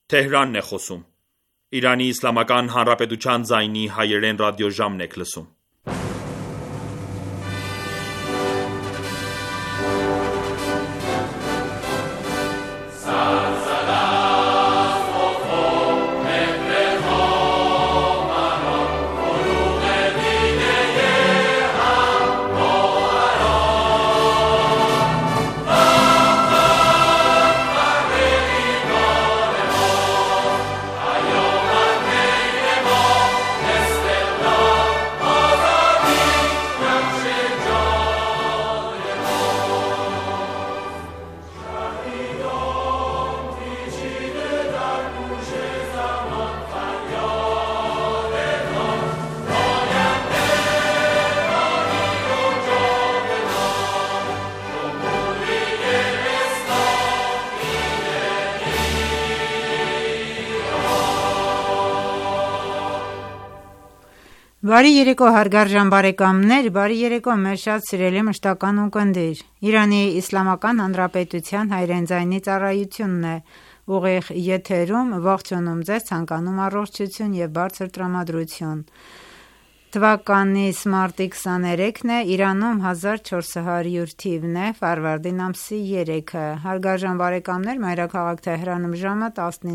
Թեհրանն է խոսում։ Իրանի Իսլամական Հանրապետության ձայնի հայերեն ռադիոժամն եք լսում։ Բարի երեկո հարգարժան բարեկամներ, բարի երեկո մեր շատ սիրելի մշտական ունկնդիր։ Իրանի Իսլամական Հանրապետության հայերեն ձայնի ծառայությունն է ուղիղ եթերում, ողջունում ձեզ, ցանկանում առողջություն եւ բարձր տրամադրություն։ Թվականի մարտի 23-ն է, Իրանում 1400 թիվն է, Ֆարվարդին ամսի 3-ը։ Հարգարժան բարեկամներ, մայրաքաղաք Թեհրանում ժամը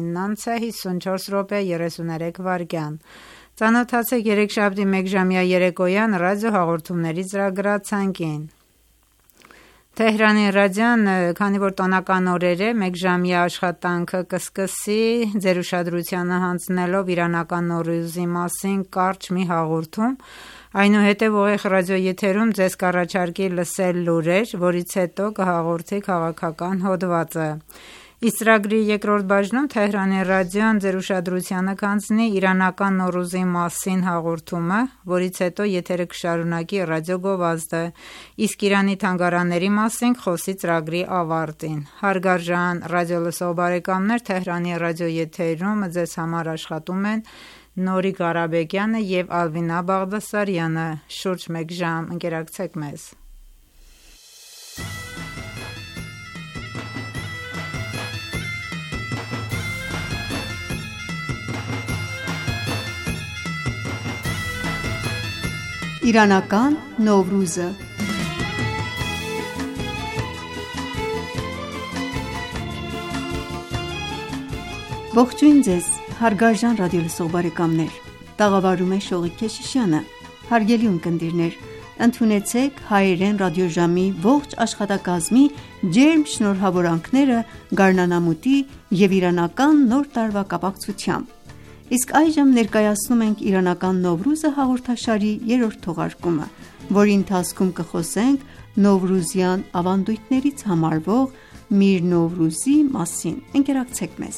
19:34 Ծանոթացեք երեքշաբթի մեկժամյա երեկոյան ռադիո հաղորդումների ծրագրացանկին։ Թեհրանի ռադիոն, քանի որ տոնական օրեր է, մեկժամյա աշխատանքը կսկսի ձեր ուշադրությանը հանձնելով իրանական Նոռուզի մասին կարճ մի հաղորդում, այնուհետև ուղիղ ռադիոեթերում ձեզ կառաջարկի լսել լուրեր, որից հետո կհաղորդի քաղաքական հոդվածը։ Իսկ ծրագրի երկրորդ բաժնում Թեհրանի ռադիոն ձեր ուշադրությանը կհանձնի իրանական Նոռուզի մասին հաղորդումը, որից հետո եթերը կշարունակի ռադիոգովազդը, իսկ Իրանի թանգարանների մասին կխոսի ծրագրի ավարտին։ Հարգարժան ռադիոլսող բարեկամներ, Թեհրանի ռադիոեթերում ձեզ համար աշխատում են Նորիկ Ղարաբեկյանը եւ Ալվինա Բաղդասարյանը։ Շուրջ մեկ ժամ ընկերակցեք մեզ։ Իրանական Նովրուզը Ողջույն ձեզ, հարգարժան ռադիոլսող բարեկամներ, տաղավարում է Շողիկ Քեշիշյանը, հարգելի ունկնդիրներ, ընդունեցեք հայերեն ռադիոժամի ողջ աշխատակազմի ջերմ շնորհավորանքները գարնանամուտի և իրանական նոր տարվա կապակցությամբ։ Իսկ այժմ ներկայացնում ենք իրանական Նովրուզը հաղորդաշարի երրորդ թողարկումը, որի ընթացքում կխոսենք նովրուզյան ավանդույթներից համարվող Միր Նովրուզի մասին։ Ընկերակցեք մեզ։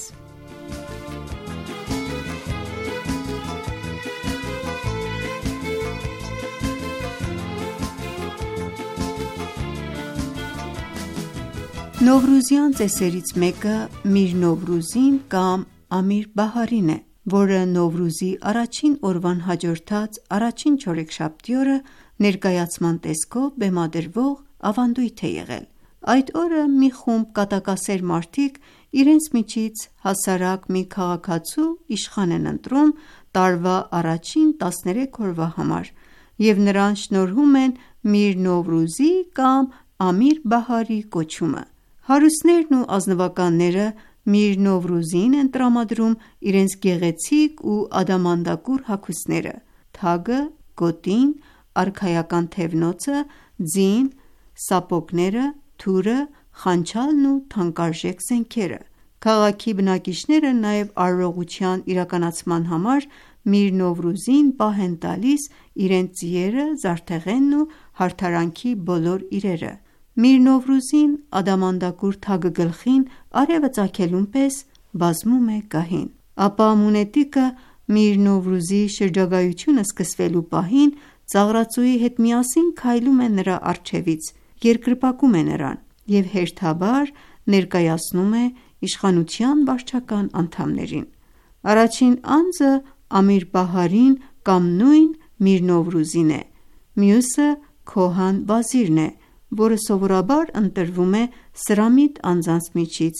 Նովրուզյան ծեսերից մեկը Միր Նովրուզին կամ Ամիր Բահարին է, որը Նովրուզի առաջին օրվան հաջորդած առաջին չորեքշաբթի օրը ներկայացման տեսքով բեմադրվող ավանդույթ է եղել։ Այդ օրը մի խումբ կատակասեր մարդիկ իրենց միջից հասարակ մի քաղաքացու իշխան են ընտրում տարվա առաջին 13 օրվա համար և նրան շնորհում են Միր Նովրուզի կամ Ամիր Բահարի կոչումը։ Հարուստներն ու ազնվականները Միր Նովրուզին են տրամադրում իրենց գեղեցիկ ու ադամանդակուր հագուստները՝ թագը, գոտին, արքայական թևնոցը, ձին, սապոգները, թուրը, խանչալն ու թանկարժեք զենքերը։ Քաղաքի բնակիչները նաև արարողության իրականացման համար Միր Նովրուզին պահ են տալիս իրենց ձիերը, զարդեղենն ու հարդարանքի բոլոր իրերը։ Միր Նովրուզին ադամանդակուր թագը գլխին արևը ծագելուն պես բազմում է գահին։ Ապա մունետիկը Միր Նովրուզի շրջագայությունը սկսվելու պահին ծաղրածուի հետ միասին քայլում է նրա առջևից, երկրպագում է նրան և հերթաբար ներկայացնում է իշխանության վարչական անդամներին։ Առաջին անձը Ամիր Բահարին կամ նույն Միր Նովրուզին է, մյուսը Քոհան Վազիրն է, որը սովորաբար ընտրվում է սրամիտ անձանց միջից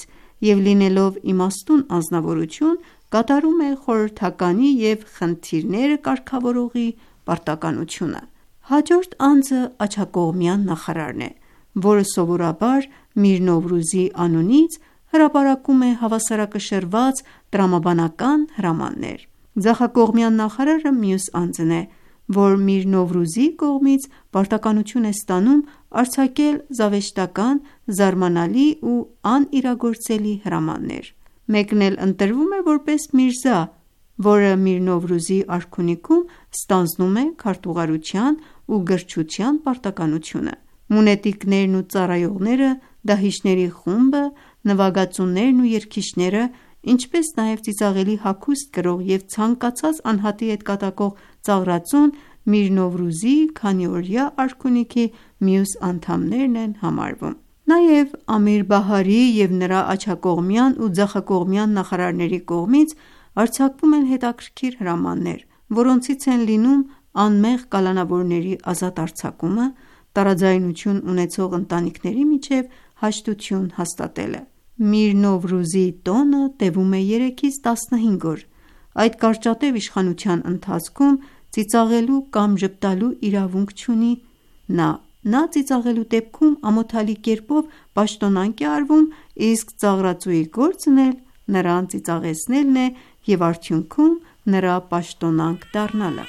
և լինելով իմաստուն անձնավորություն, կատարում է խորհրդականի և խնդիրները կարգավորողի պարտականությունը։ Հաջորդ անձը աջակողմյան նախարարն է, որը սովորաբար Միր Նովրուզի անունից հրապարակում է հավասարակշռված տրամաբանական հրամաններ։ Ձախակողմյան նախարարը մյուս անձն է, որ Միր Նովրուզի կողմից պարտականություն է ստանում արձակել զավեշտական, զարմանալի ու անիրագործելի հրամաններ։ Մեկն էլ ընտրվում է որպես Միրզա, որը Միր Նովրուզի արքունիքում ստանձնում է քարտուղարության ու գրչության պարտականությունը։ Մունետիկներն ու ծառայողները, դահիճների խումբը, նվագածուններն ու երգիչները, ինչպես նաև ծիծաղելի հագուստ կրող և ցանկացած անհատի հետ կատակող ծաղրածուն Միր Նովրուզի քանիօրյա արքունիքի մյուս անդամներն են համարվում։ Նաև Ամիր Բահարի և նրա աջակողմյան ու ձախակողմյան նախարարների կողմից արձակվում են հետաքրքիր հրամաններ, որոնցից են լինում անմեղ կալանավորների ազատ արձակումը, տարաձայնություն ունեցող ընտանիքների միջև հաշտություն հաստատելը։ Միր Նովրուզի տոնը տևում է 3-ից 15 օր։ Այդ կարճատև իշխանության ընթացքում ծիծաղելու կամ ժպտալու իրավունք չունի նա։ Նա ծիծաղելու դեպքում ամոթալի կերպով պաշտոնանկ է արվում, իսկ ծաղրածուի գործն էլ նրան ծիծաղեցնելն է և արդյունքում նրա պաշտոնանկ դառնալը։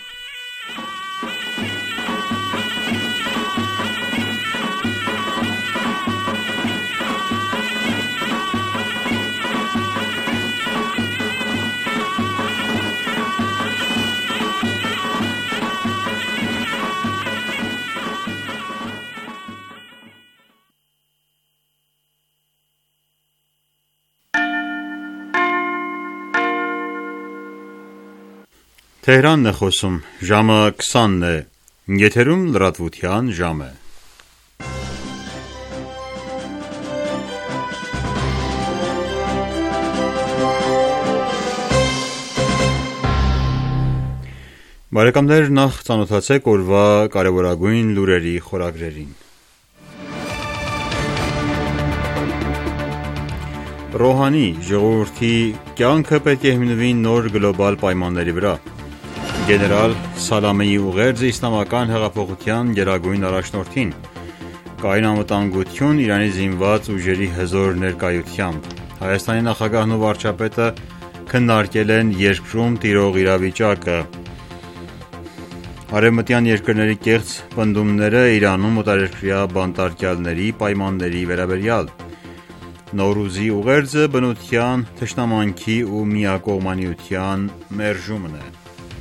Թեհրանն է խոսում, ժամը 20-ն է, եթերում լրատվության ժամ է։ Բարեկամներ, նախ ծանոթացեք օրվա կարևորագույն լուրերի խորագրերին։ Ռոհանի ժողովրդի կյանքը պետք է հիմնվի նոր գլոբալ պայմանների վրա։ Գեներալ Սալամեի ուղերձը իսլամական հեղափոխության գերագույն առաջնորդին։ Կայուն անվտանգություն Իրանի զինված ուժերի հզոր ներկայությամբ։ Հայաստանի նախագահն ու վարչապետը քննարկել են երկրում տիրող իրավիճակը։ Արևմտյան երկրների կեղծ պնդումները Իրանում օտարերկրյա բանտարկյալների պայմանների վերաբերյալ։ Նովրուզի ուղերձը բնության, թշնամանքի ու միակողմանիության մերժումն է։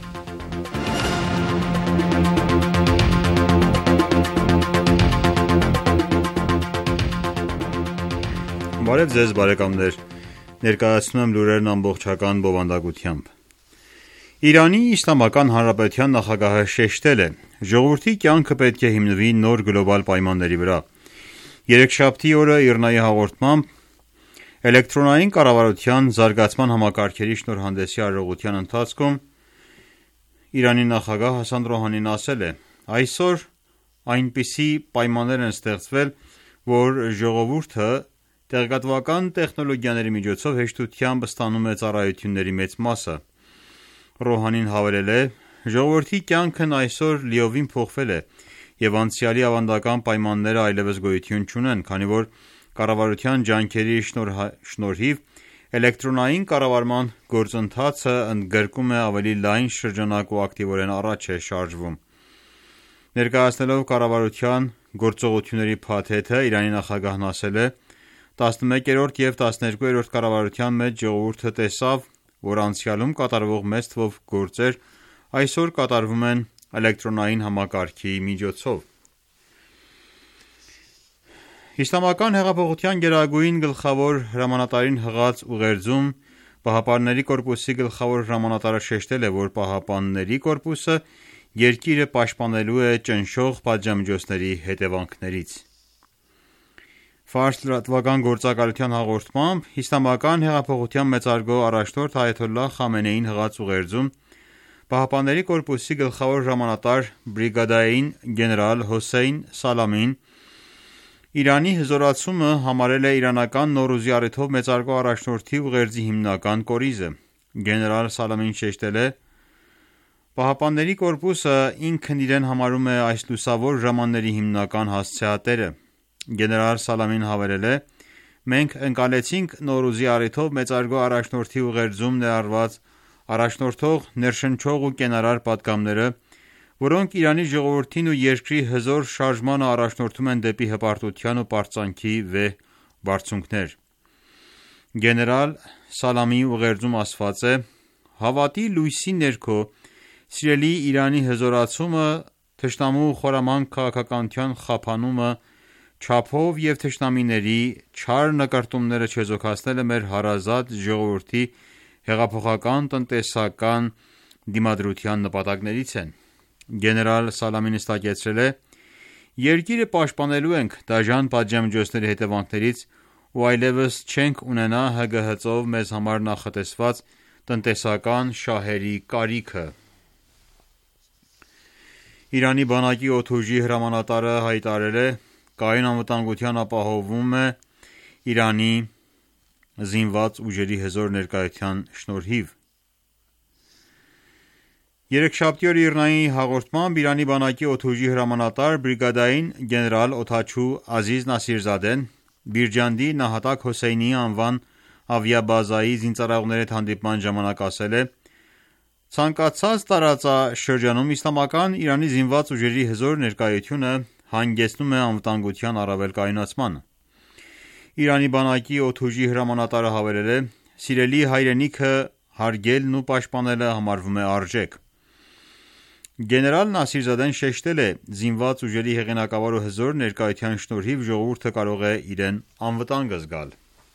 Բարև ձեզ բարեկամներ, ներկայացնում եմ լուրերն ամբողջական բովանդակությամբ։ Իրանի Իսլամական Հանրապետության նախագահը շեշտել է. ժողովրդի կյանքը պետք է հիմնվի նոր գլոբալ պայմանների վրա։ Երեքշաբթի օրը ԻՌՆԱ-ի հաղորդմամբ էլեկտրոնային կառավարության զարգացման համակարգերի շնորհանդեսի արարողության ընթացքում Իրանի նախագահ Հասան Ռոհանին ասել է. այսօր այնպիսի պայմաններ են ստեղծվել, որ ժողովուրդը տեղեկատվական տեխնոլոգիաների միջոցով հեշտությամբ ստանում է ծառայությունների մեծ մասը։ Ռոհանին հավելել է. ժողովրդի կյանքն այսօր լիովին փոխվել է և անցյալի ավանդական պայմանները այլևս գոյություն չունեն, քանի որ կառավարության ջանքերի շնորհիվ էլեկտրոնային կառավարման գործընթացը ընդգրկում է ավելի լայն շրջանակ ու ակտիվորեն առաջ է շարժվում։ Ներկայացնելով կառավարության գործողությունների փաթեթը, Իրանի նախագահն ասել է. 11-րդ և 12-րդ կառավարության մեջ ժողովուրդը տեսավ, որ անցյալում կատարվող մեծ թվով գործեր այսօր կատարվում են էլեկտրոնային համակարգի միջոցով։ Իսլամական հեղափոխության գերագույն գլխավոր հրամանատարին հղած ուղերձում ԻՀՊԿ-ի գլխավոր հրամանատարը շեշտել է, որ ԻՀՊԿ-ը երկիրը պաշտպանելու է ճնշող պատժամիջոցների հետևանքներից։ Ֆարս լրատվական գործակալության հաղորդմամբ Իսլամական հեղափոխության մեծարգո առաջնորդ Այաթոլլահ Խամենեին հղած ուղերձում ԻՀՊԿ-ի գլխավոր հրամանատար բրիգադային գեներալ Հոսեյն Սալամին Իրանի հզորացումը համարել է իրանական Նոռուզի առիթով մեծարգո առաջնորդի ուղերձի հիմնական կորիզը։ Գեներալ Սալամին շեշտել է. «ԻՀՊԿ-ը ինքն իրեն համարում է այս լուսավոր ժամանների հիմնական հասցեատերը»։ Գեներալ Սալամին հավելել է. «Մենք ընկալեցինք Նոռուզի առիթով մեծարգո առաջնորդի ուղերձում ներառված առաջնորդող ներշնչող ու կենարար պատգամները, որոնք Իրանի ժողովրդին ու երկրի հզոր շարժմանը առաջնորդում են դեպի հպարտության ու պարծանքի վեհ բարձունքներ»։ Գեներալ Սալամիի ուղերձում ասված է. «Հավատի լույսի ներքո սիրելի Իրանի հզորացումը, թշնամու խորամանկ քաղաքականության խափանումը չափով և թշնամիների չար նկրտումները չեզոքացնելը մեր հարազատ ժողովրդի հեղափոխական տնտեսական դիմադրության նպատակներից են»։ Գեներալ Սալամին հստակեցրել է. «Երկիրը պաշտպանելու ենք դաժան պատժամիջոցների հետևանքներից ու այլևս չենք ունենա ՀԳՀԾ-ով մեզ համար նախատեսված տնտեսական շահերի կարիքը»։ Իրանի բանակի օդուժի հրամանատարը հայտարարել է. «Կայուն անվտանգություն ապահովում է Իրանի զինված ուժերի հզոր ներկայության շնորհիվ»։ Երեքշաբթի օրը ԻՌՆԱ-ի հաղորդմամբ Իրանի բանակի օդուժի հրամանատար բրիգադային գեներալ օդաչու Ազիզ Նասիրզադեն Բիրջանդի Նահատակ Հոսեյնիի անվան ավիաբազայի զինծառայողների հետ հանդիպման ժամանակ ասել է. «Ցանկացած տարածաշրջանում Իսլամական Իրանի զինված ուժերի հզոր ներկայությունը հանգեցնում է անվտանգության առավել կայունացմանը»։ Իրանի բանակի օդուժի հրամանատարը հավելել է. «Սիրելի հայրենիքը հարգելն ու պաշտպանելը համարվում է արժեք»։ Գեներալ Նասիրզադեն շեշտել է. «Զինված ուժերի հեղինակավոր ու հզոր ներկայության շնորհիվ ժողովուրդը կարող է իրեն անվտանգ զգալ»։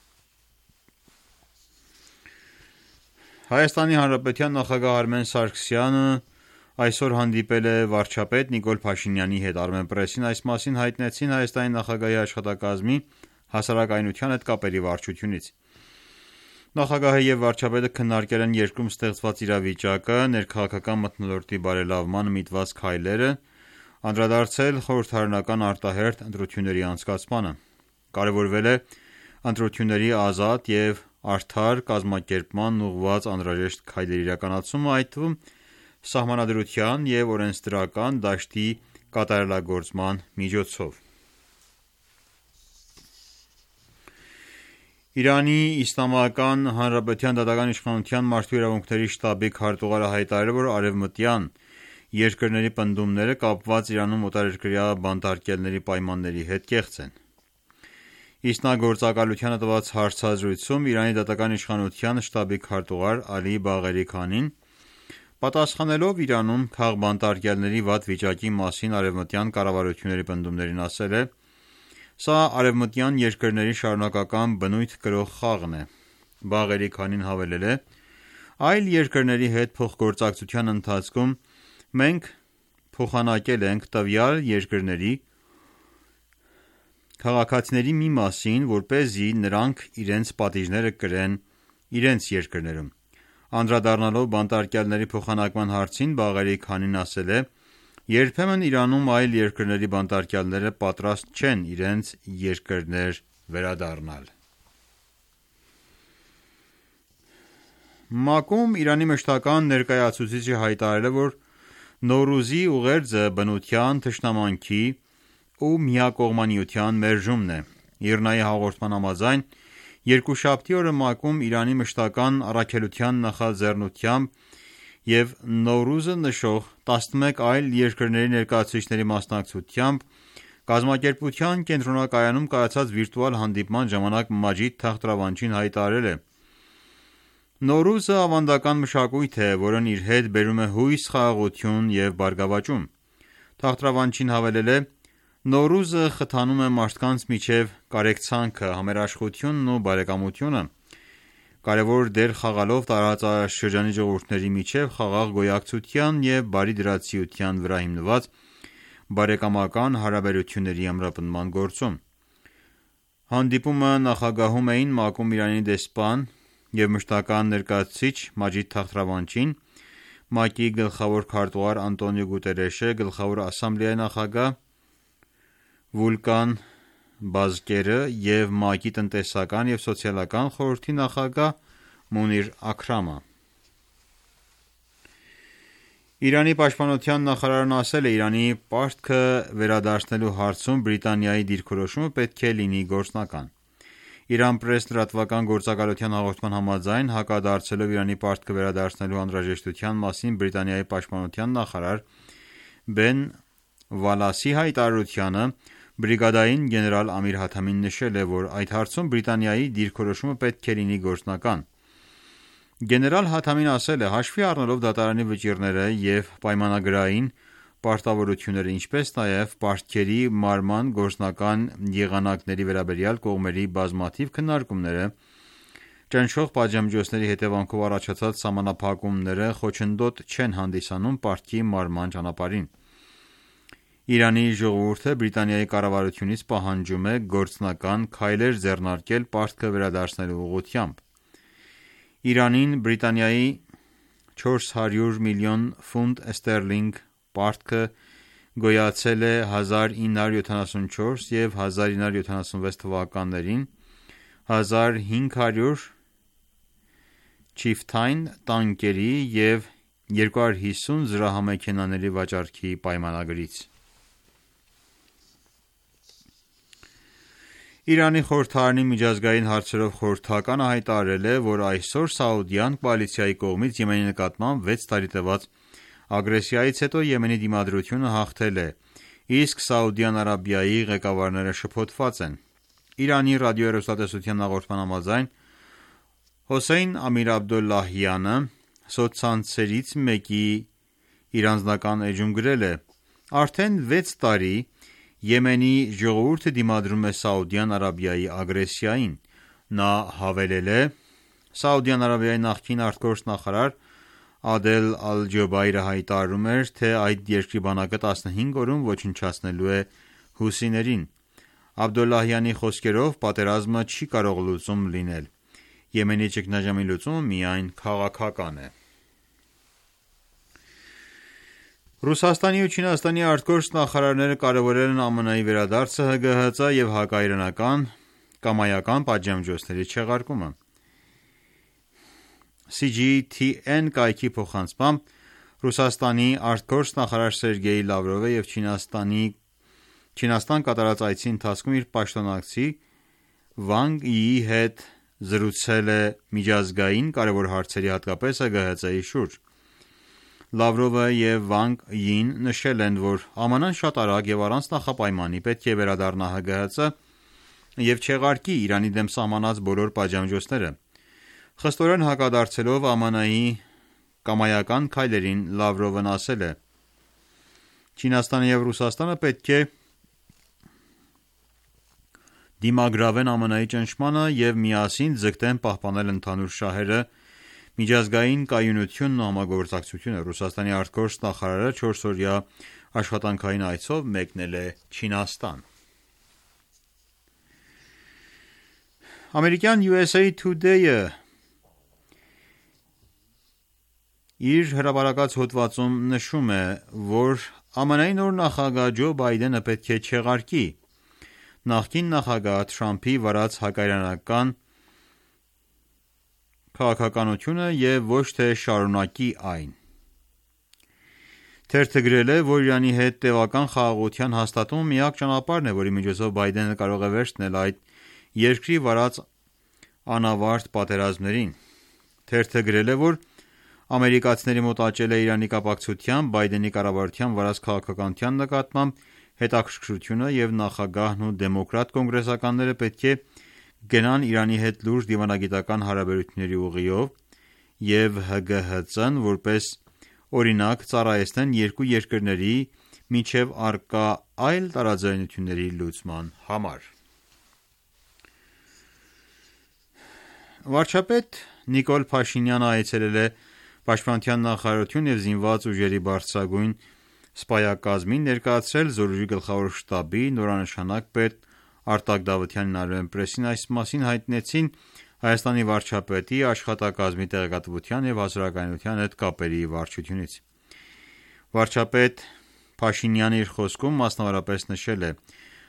ՀՀ նախագահ Արմեն Սարգսյանը այսօր հանդիպել է վարչապետ Նիկոլ Փաշինյանի հետ։ Armenpress-ին այս մասին հայտնեցին Հայաստանի նախագահի աշխատակազմի հասարակայնության հետ կապերի վարչությունից։ Նախագահը և վարչապետը քննարկել են երկրում ստեղծված իրավիճակը, ներքաղաքական մթնոլորտի բարելավմանը միտված քայլերը, անդրադարձել խորհրդարանական արտահերթ ընտրությունների անցկացմանը։ Կարևորվել է ընտրությունների ազատ և արդար կազմակերպմանն ուղղված անհրաժեշտ քայլերի իրականացումը, այդ թվում սահմանադրության և օրենսդրական դաշտի կատարելագործման միջոցով։ ԻԻՀ դատական իշխանության մարդու իրավունքների շտաբի քարտուղարը հայտարարել է, որ արևմտյան երկրների պնդումները կապված Իրանում օտարերկրյա բանտարկյալների պայմանների հետ կեղծ են։ Ինքնագործակալությանը տված հարցազրույցում Իրանի դատական իշխանության շտաբի քարտուղար Ալի Բաղերի Քանին պատասխանելով Իրանում քաղբանտարկյալների վատ վիճակի մասին արևմտյան կառավարությունների պնդումներին ասել է. «Սա արևմտյան երկրների շարունակական բնույթ կրող խաղն է»։ Բաղերի Քանին հավելել է. «Այլ երկրների հետ փոխգործակցության ընթացքում մենք փոխանակել ենք տվյալ երկրների քաղաքացիների մի մասին, որպեսզի նրանք իրենց պատիժները կրեն իրենց երկրներում»։ Անդրադառնալով բանտարկյալների փոխանակման հարցին Բաղերի Քանին ասել է. «Երբեմն Իրանում այլ երկրների բանտարկյալները պատրաստ չեն իրենց երկրներ վերադառնալ»։ ՄԱԿ-ում Իրանի մշտական ներկայացուցիչը հայտարարել է, որ Նոռուզի ուղերձը բնության, թշնամանքի ու միակողմանիության մերժումն է։ ԻՌՆԱ-ի հաղորդման համաձայն երկուշաբթի օրը ՄԱԿ-ում Իրանի մշտական առաքելության նախաձեռնությամբ և Նոռուզը նշող 11 այլ երկրների ներկայացուցիչների մասնակցությամբ կազմակերպության կենտրոնակայանում կայացած վիրտուալ հանդիպման ժամանակ Մաջիդ Թախտ Ռավանչին հայտարարել է. «Նոռուզը ավանդական մշակույթ է, որն իր հետ բերում է հույս, խաղաղություն և բարգավաճում»։ Թախտ Ռավանչին հավելել է. «Նոռուզը խթանում է մարդկանց միջև կարեկցանքը, համերաշխությունն ու բարեկամությունը, կարևոր դեր խաղալով տարածաշրջանի ժողովուրդների միջև խաղաղ գոյակցության և բարիդրացիության վրա հիմնված բարեկամական հարաբերությունների ամրապնդման գործում»։ Հանդիպումը նախագահում էին ՄԱԿ-ում Իրանի դեսպան և մշտական ներկայացուցիչ Մաջիդ Թախտ Ռավանչին, ՄԱԿ-ի գլխավոր քարտուղար Անտոնիո Գուտերեշը, Գլխավոր ասամբլեայի նախագահ Վոլկան Բազկերը և ՄԱԿ-ի տնտեսական և սոցիալական խորհրդի նախագահ Մունիր Աքրամը։ Իրանի պաշտպանության նախարարն ասել է. «Իրանի պարտքը վերադարձնելու հարցում Բրիտանիայի դիրքորոշումը պետք է լինի գործնական»։ Iran Press լրատվական գործակալության հաղորդման համաձայն, հակադարձելով Իրանի պարտքը վերադարձնելու անհրաժեշտության մասին Բրիտանիայի պաշտպանության նախարար Բեն Վալասի հայտարարությանը, բրիգադային գեներալ Ամիր Հաթամին նշել է, որ այդ հարցում Բրիտանիայի դիրքորոշումը պետք է լինի գործնական։ Գեներալ Հաթամին ասել է. «Հաշվի առնելով դատարանի վճիռները և պայմանագրային պարտավորությունները, ինչպես նաև պարտքերի մարման գործնական եղանակների վերաբերյալ կողմերի բազմաթիվ քննարկումները, ճնշող պատժամիջոցների հետևանքով առաջացած սահմանափակումները խոչընդոտ չեն հանդիսանում պարտքի մարման ճանապարհին։ Իրանի ժողովուրդը Բրիտանիայի կառավարությունից պահանջում է գործնական քայլեր ձեռնարկել պարտքը վերադարձնելու ուղղությամբ։ Իրանին Բրիտանիայի 400 միլիոն ֆունտ ստերլինգ պարտքը գոյացել է 1974 և 1976 թվականներին 1500 Chieftain տանկերի և 250 զրահամեքենաների վաճառքի պայմանագրից։ Իրանի խորհրդարանի միջազգային հարցերով խորհրդականը հայտարարել է, որ այսօր Սաուդյան կոալիցիայի կողմից Եմենի նկատմամբ 6 տարի տևած ագրեսիայից հետո Եմենի դիմադրությունը հաղթել է, իսկ Սաուդյան Արաբիայի ղեկավարները շփոթված են։ Իրանի ռադիոհեռուստատեսության հաղորդման համաձայն, Հոսեյն Ամիր Աբդոլլահյանը սոցցանցերից մեկի իր անձնական էջում գրել է. «Արդեն 6 տարի Եմենի ժողովուրդը դիմադրում է Սաուդյան Արաբիայի ագրեսիային»։ Նա հավելել է. «Սաուդյան Արաբիայի նախկին արտգործնախարար Ադել Ալ-Ջոբայրը հայտարարում էր, թե այդ երկրի բանակը 15 օրում ոչնչացնելու է հուսիներին։ Աբդոլլահյանի խոսքերով, պատերազմը չի կարող լուծում լինել։ Եմենի ճգնաժամի լուծումը միայն քաղաքական է»։ Ռուսաստանի ու Չինաստանի արտգործնախարարները կարևորել են ԱՄՆ-ի վերադարձը ՀԳՀԾ և հակաիրանական կամայական պատժամիջոցների չեղարկումը։ CGTN կայքի փոխանցմամբ, Ռուսաստանի արտգործնախարար Սերգեյ Լավրովը և Չինաստան կատարած այցի ընթացքում իր պաշտոնակցի Վանգ Յիի հետ զրուցել է միջազգային կարևոր հարցերի, հատկապես ՀԳՀԾ-ի շուրջ։ Լավրովը և Վանգ Յին նշել են, որ ԱՄՆ-ն շատ արագ և առանց նախապայմանի պետք է վերադառնա ՀԳՀԾ և չեղարկի Իրանի դեմ սահմանած բոլոր պատժամիջոցները։ Խստորեն հակադարձելով ԱՄՆ-ի կամայական քայլերին, Լավրովն ասել է. «Չինաստանը և Ռուսաստանը պետք է դիմագրավեն ԱՄՆ-ի ճնշմանը և միասին ձգտեն պահպանել ընդհանուր շահերը, միջազգային կայունությունն ու համագործակցությունը»։ Ռուսաստանի արտգործնախարարը 4-օրյա աշխատանքային այցով մեկնել է Չինաստան։ Ամերիկյան USA Today-ը իր հրապարակած հոդվածում նշում է, որ ԱՄՆ-ի նոր նախագահ Ջո Բայդենը պետք է չեղարկի նախկին նախագահ Թրամփի վարած հակաիրանական քաղաքականությունը և ոչ թե շարունակի այն։ Թերթը գրել է, որ Իրանի հետ տևական խաղաղության հաստատումը միակ ճանապարհն է, որի միջոցով Բայդենը կարող է վերջ դնել այդ երկրի վարած անավարտ պատերազմներին։ Թերթը գրել է, որ ամերիկացիների մոտ աճել է Իրանի կապակցությամբ Բայդենի կառավարության վարած քաղաքականության նկատմամբ հետաքրքրությունը և նախագահն ու դեմոկրատ կոնգրեսականները պետք է գնան Իրանի հետ լուրջ դիվանագիտական հարաբերությունների ուղիով և ՀԳՀԾ-ն որպես օրինակ ծառայեցնեն երկու երկրների միջև առկա այլ տարաձայնությունների լուծման համար։ Վարչապետ Նիկոլ Փաշինյանը այցելել է Պաշտպանության նախարարություն և զինված ուժերի բարձրագույն սպայակազմին ներկայացրել զորույրի գլխավոր շտաբի նորանշանակ պետ Արտակ Դավթյանին Armenpress-ին այս մասին հայտնեցին Հայաստանի վարչապետի աշխատակազմի տեղեկատվության և հասարակայնության հետ կապերի վարչությունից։ Վարչապետ Փաշինյանը իր խոսքում մասնավորապես նշել է.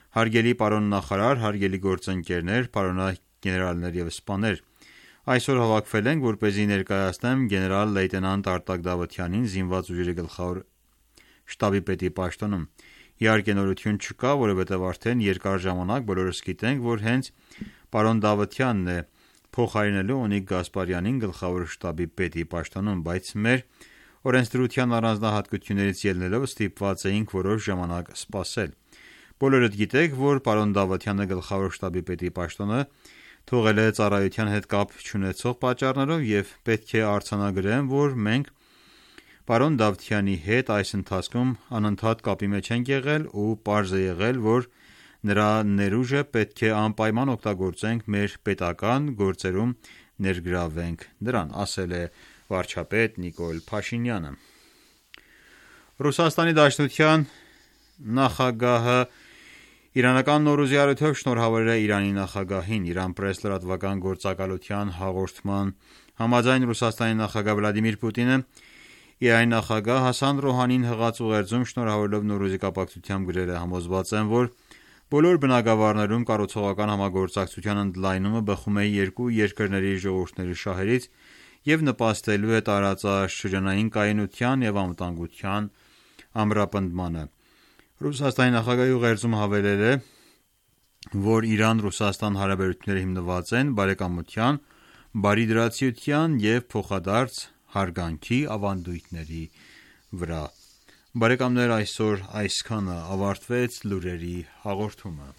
Հարգելի պարոն նախարար, հարգելի գործընկերներ, պարոնա գեներալներ և սպաներ, այսօր հավաքվել ենք, որպեսզի ներկայացնեմ գեներալ լեյտենանտ Արտակ Դավթյանին զինված ուժերի գլխավոր շտաբի պետի պաշտոնում։ Իհարկե նորություն չկա, որովհետև արդեն երկար ժամանակ բոլորս գիտենք, որ հենց պարոն Դավթյանն է փոխարինելու Ունիկ Գասպարյանին գլխավոր շտաբի պետի պաշտոնում, բայց մեր օրենսդրության առանձնահատկություններից ելնելով ստիպված էինք որոշ ժամանակ սպասել։ Բոլորդ գիտեք, որ պարոն Դավթյանը գլխավոր շտաբի պետի պաշտոնը թողել է ծառայության հետ կապ չունեցող պատճառներով և պետք է արձանագրեմ, որ մենք պարոն Դավթյանի հետ այս ընթացքում անընդհատ կապի մեջ ենք եղել ու պարզ է եղել, որ նրա ներուժը պետք է անպայման օգտագործենք մեր պետական գործերում ներգրավենք նրան, ասել է վարչապետ Նիկոլ Փաշինյանը։ Ռուսաստանի Դաշնության նախագահը իրանական Նոռուզի առիթով շնորհավորել է Իրանի նախագահին։ Իրան պրես լրատվական գործակալության հաղորդման համաձայն Ռուսաստանի նախագահ Վլադիմիր Պուտինը Իրանի նախագահ Հասան Ռոհանին հղած ուղերձում շնորհավորելով Նոռուզի կապակցությամբ գրել է. «Համոզված եմ, որ բոլոր բնագավառներում կառուցողական համագործակցության ընդլայնումը բխում է երկու երկրների ժողովուրդների շահերից և նպաստելու է տարածաշրջանային կայունության և անվտանգության ամրապնդմանը»։ Ռուսաստանի նախագահի ուղերձում հավելել է, որ Իրան-Ռուսաստան հարաբերությունները հիմնված են բարեկամության, բարիդրացիության և փոխադարձ հարգանքի ավանդույթների վրա։ Բարեկամներ, այսօր այսքանը ավարտվեց լուրերի հաղորդումը։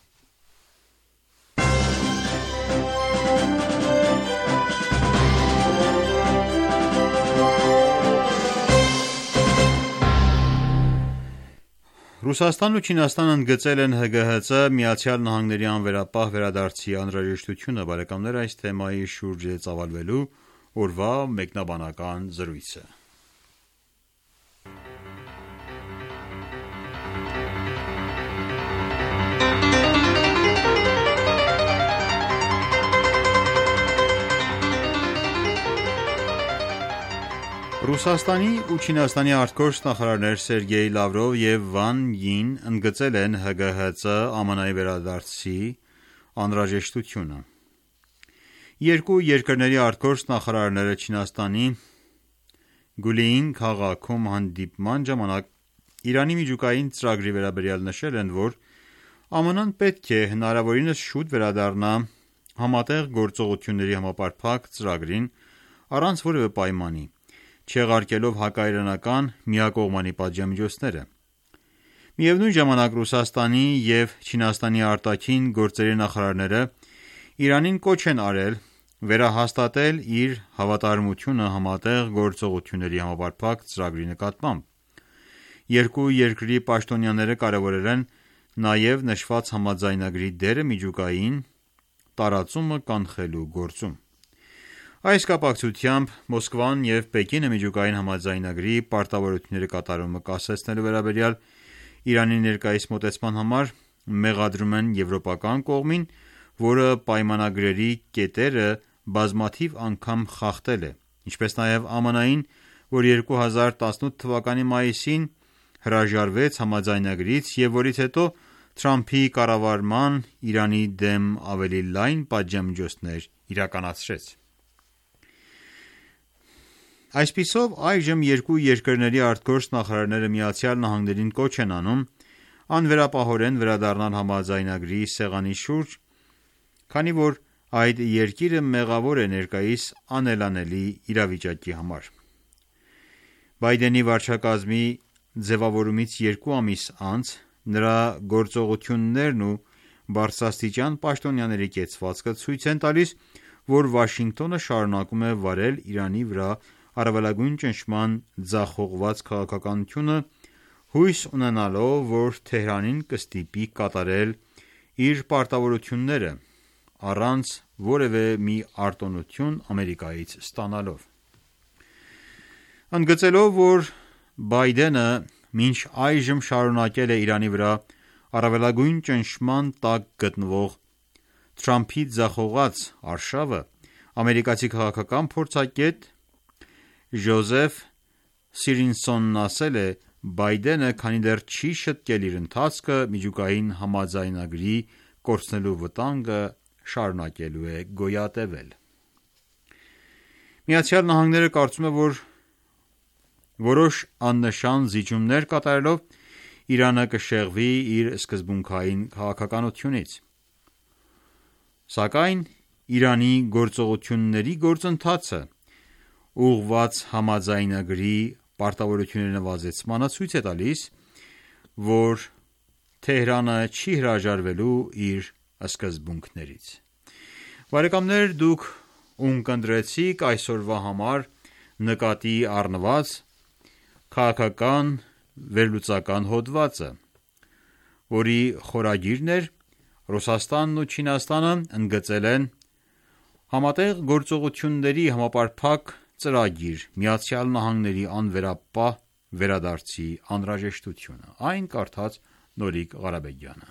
Ռուսաստանն ու Չինաստանը ընդգծել են ՀԳՀԾ ԱՄՆ-ի անվերապահ վերադարձի անհրաժեշտությունը։ Բարեկամներ, այս թեմայի շուրջ է ծավալվելու օրվա մեկնաբանական զրույցը։ Ռուսաստանի ու Չինաստանի արտգործնախարարներ Սերգեյ Լավրով և Վան Յին ընդգծել են ՀԳՀԾ ԱՄՆ-ի վերադարձի անհրաժեշտությունը։ Երկու երկրների արտգործնախարարները Չինաստանի Գուլիին քաղաքում հանդիպման ժամանակ Իրանի միջուկային ծրագրի վերաբերյալ նշել են, որ ԱՄՆ-ն պետք է հնարավորինս շուտ վերադառնա համատեղ գործողությունների համապարփակ ծրագրին առանց որևէ պայմանի, չեղարկելով հակաիրանական միակողմանի պատժամիջոցները։ Միևնույն ժամանակ Ռուսաստանի և Չինաստանի արտաքին գործերի նախարարները Իրանին կոչ են արել վերահաստատել իր հավատարմությունը համատեղ գործողությունների համապարփակ ծրագրի նկատմամբ։ Երկու երկրի պաշտոնյաները կարևորել են նաև նշված համաձայնագրի դերը միջուկային տարածումը կանխելու գործում։ Այս կապակցությամբ Մոսկվան և Պեկինը միջուկային համաձայնագրի պարտավորությունների կատարումը կասեցնելու վերաբերյալ Իրանի ներկայիս մոտեցման համար մեղադրում են եվրոպական կողմին, որը պայմանագրերի կետերը բազմաթիվ անգամ խախտել է, ինչպես նաև ԱՄՆ-ին, որ 2018 թվականի մայիսին հրաժարվեց համաձայնագրից և որից հետո Թրամփի կառավարման Իրանի դեմ ավելի լայն պատժամիջոցներ իրականացրեց։ Այսպիսով, այժմ երկու երկրների արտգործնախարարները ԱՄՆ-ին կոչ են անում անվերապահորեն վերադառնալ համաձայնագրի սեղանի շուրջ, քանի որ այդ երկիրը մեղավոր է ներկայիս անելանելի իրավիճակի համար։ Բայդենի վարչակազմի ձևավորումից 2 ամիս անց նրա գործողություններն ու բարձրաստիճան պաշտոնյաների կեցվածքը ցույց են տալիս, որ Վաշինգտոնը շարունակում է վարել Իրանի վրա առավելագույն ճնշման ձախողված քաղաքականությունը, հույս ունենալով, որ Թեհրանին կստիպի կատարել իր պարտավորությունները առանց որևէ մի արտոնություն Ամերիկայից ստանալով։ Ընդգծելով, որ Բայդենը մինչ այժմ շարունակել է Իրանի վրա առավելագույն ճնշման տակ գտնվող Թրամփի ձախողած արշավը, ամերիկացի քաղաքական փորձագետ Ջոզեֆ Սիրինսոնն ասել է, Բայդենը, քանի դեռ չի շտկել իր ընթացքը, միջուկային համաձայնագրի կորցնելու վտանգը շարունակելու է գոյատևել։ ԱՄՆ-ը կարծում է, որ որոշ աննշան զիջումներ կատարելով Իրանը կշեղվի իր սկզբունքային քաղաքականությունից։ Սակայն Իրանի գործողությունների գործընթացը ուղղված համաձայնագրի պարտավորությունների նվազեցմանը ցույց է տալիս, որ Թեհրանը չի հրաժարվելու իր սկզբունքներից։ Բարեկամներ, դուք ունկնդրեցիք այսօրվա համար նկատի առնված քաղաքական վերլուծական հոդվածը, որի խորագիրն էր Ռուսաստանն ու Չինաստանը ընդգծել են համատեղ գործողությունների համապարփակ ծրագիր ԱՄՆ-ի անվերապահ վերադարձի անհրաժեշտությունը։ Այն կարդաց Նորիկ Ղարաբեգյանը։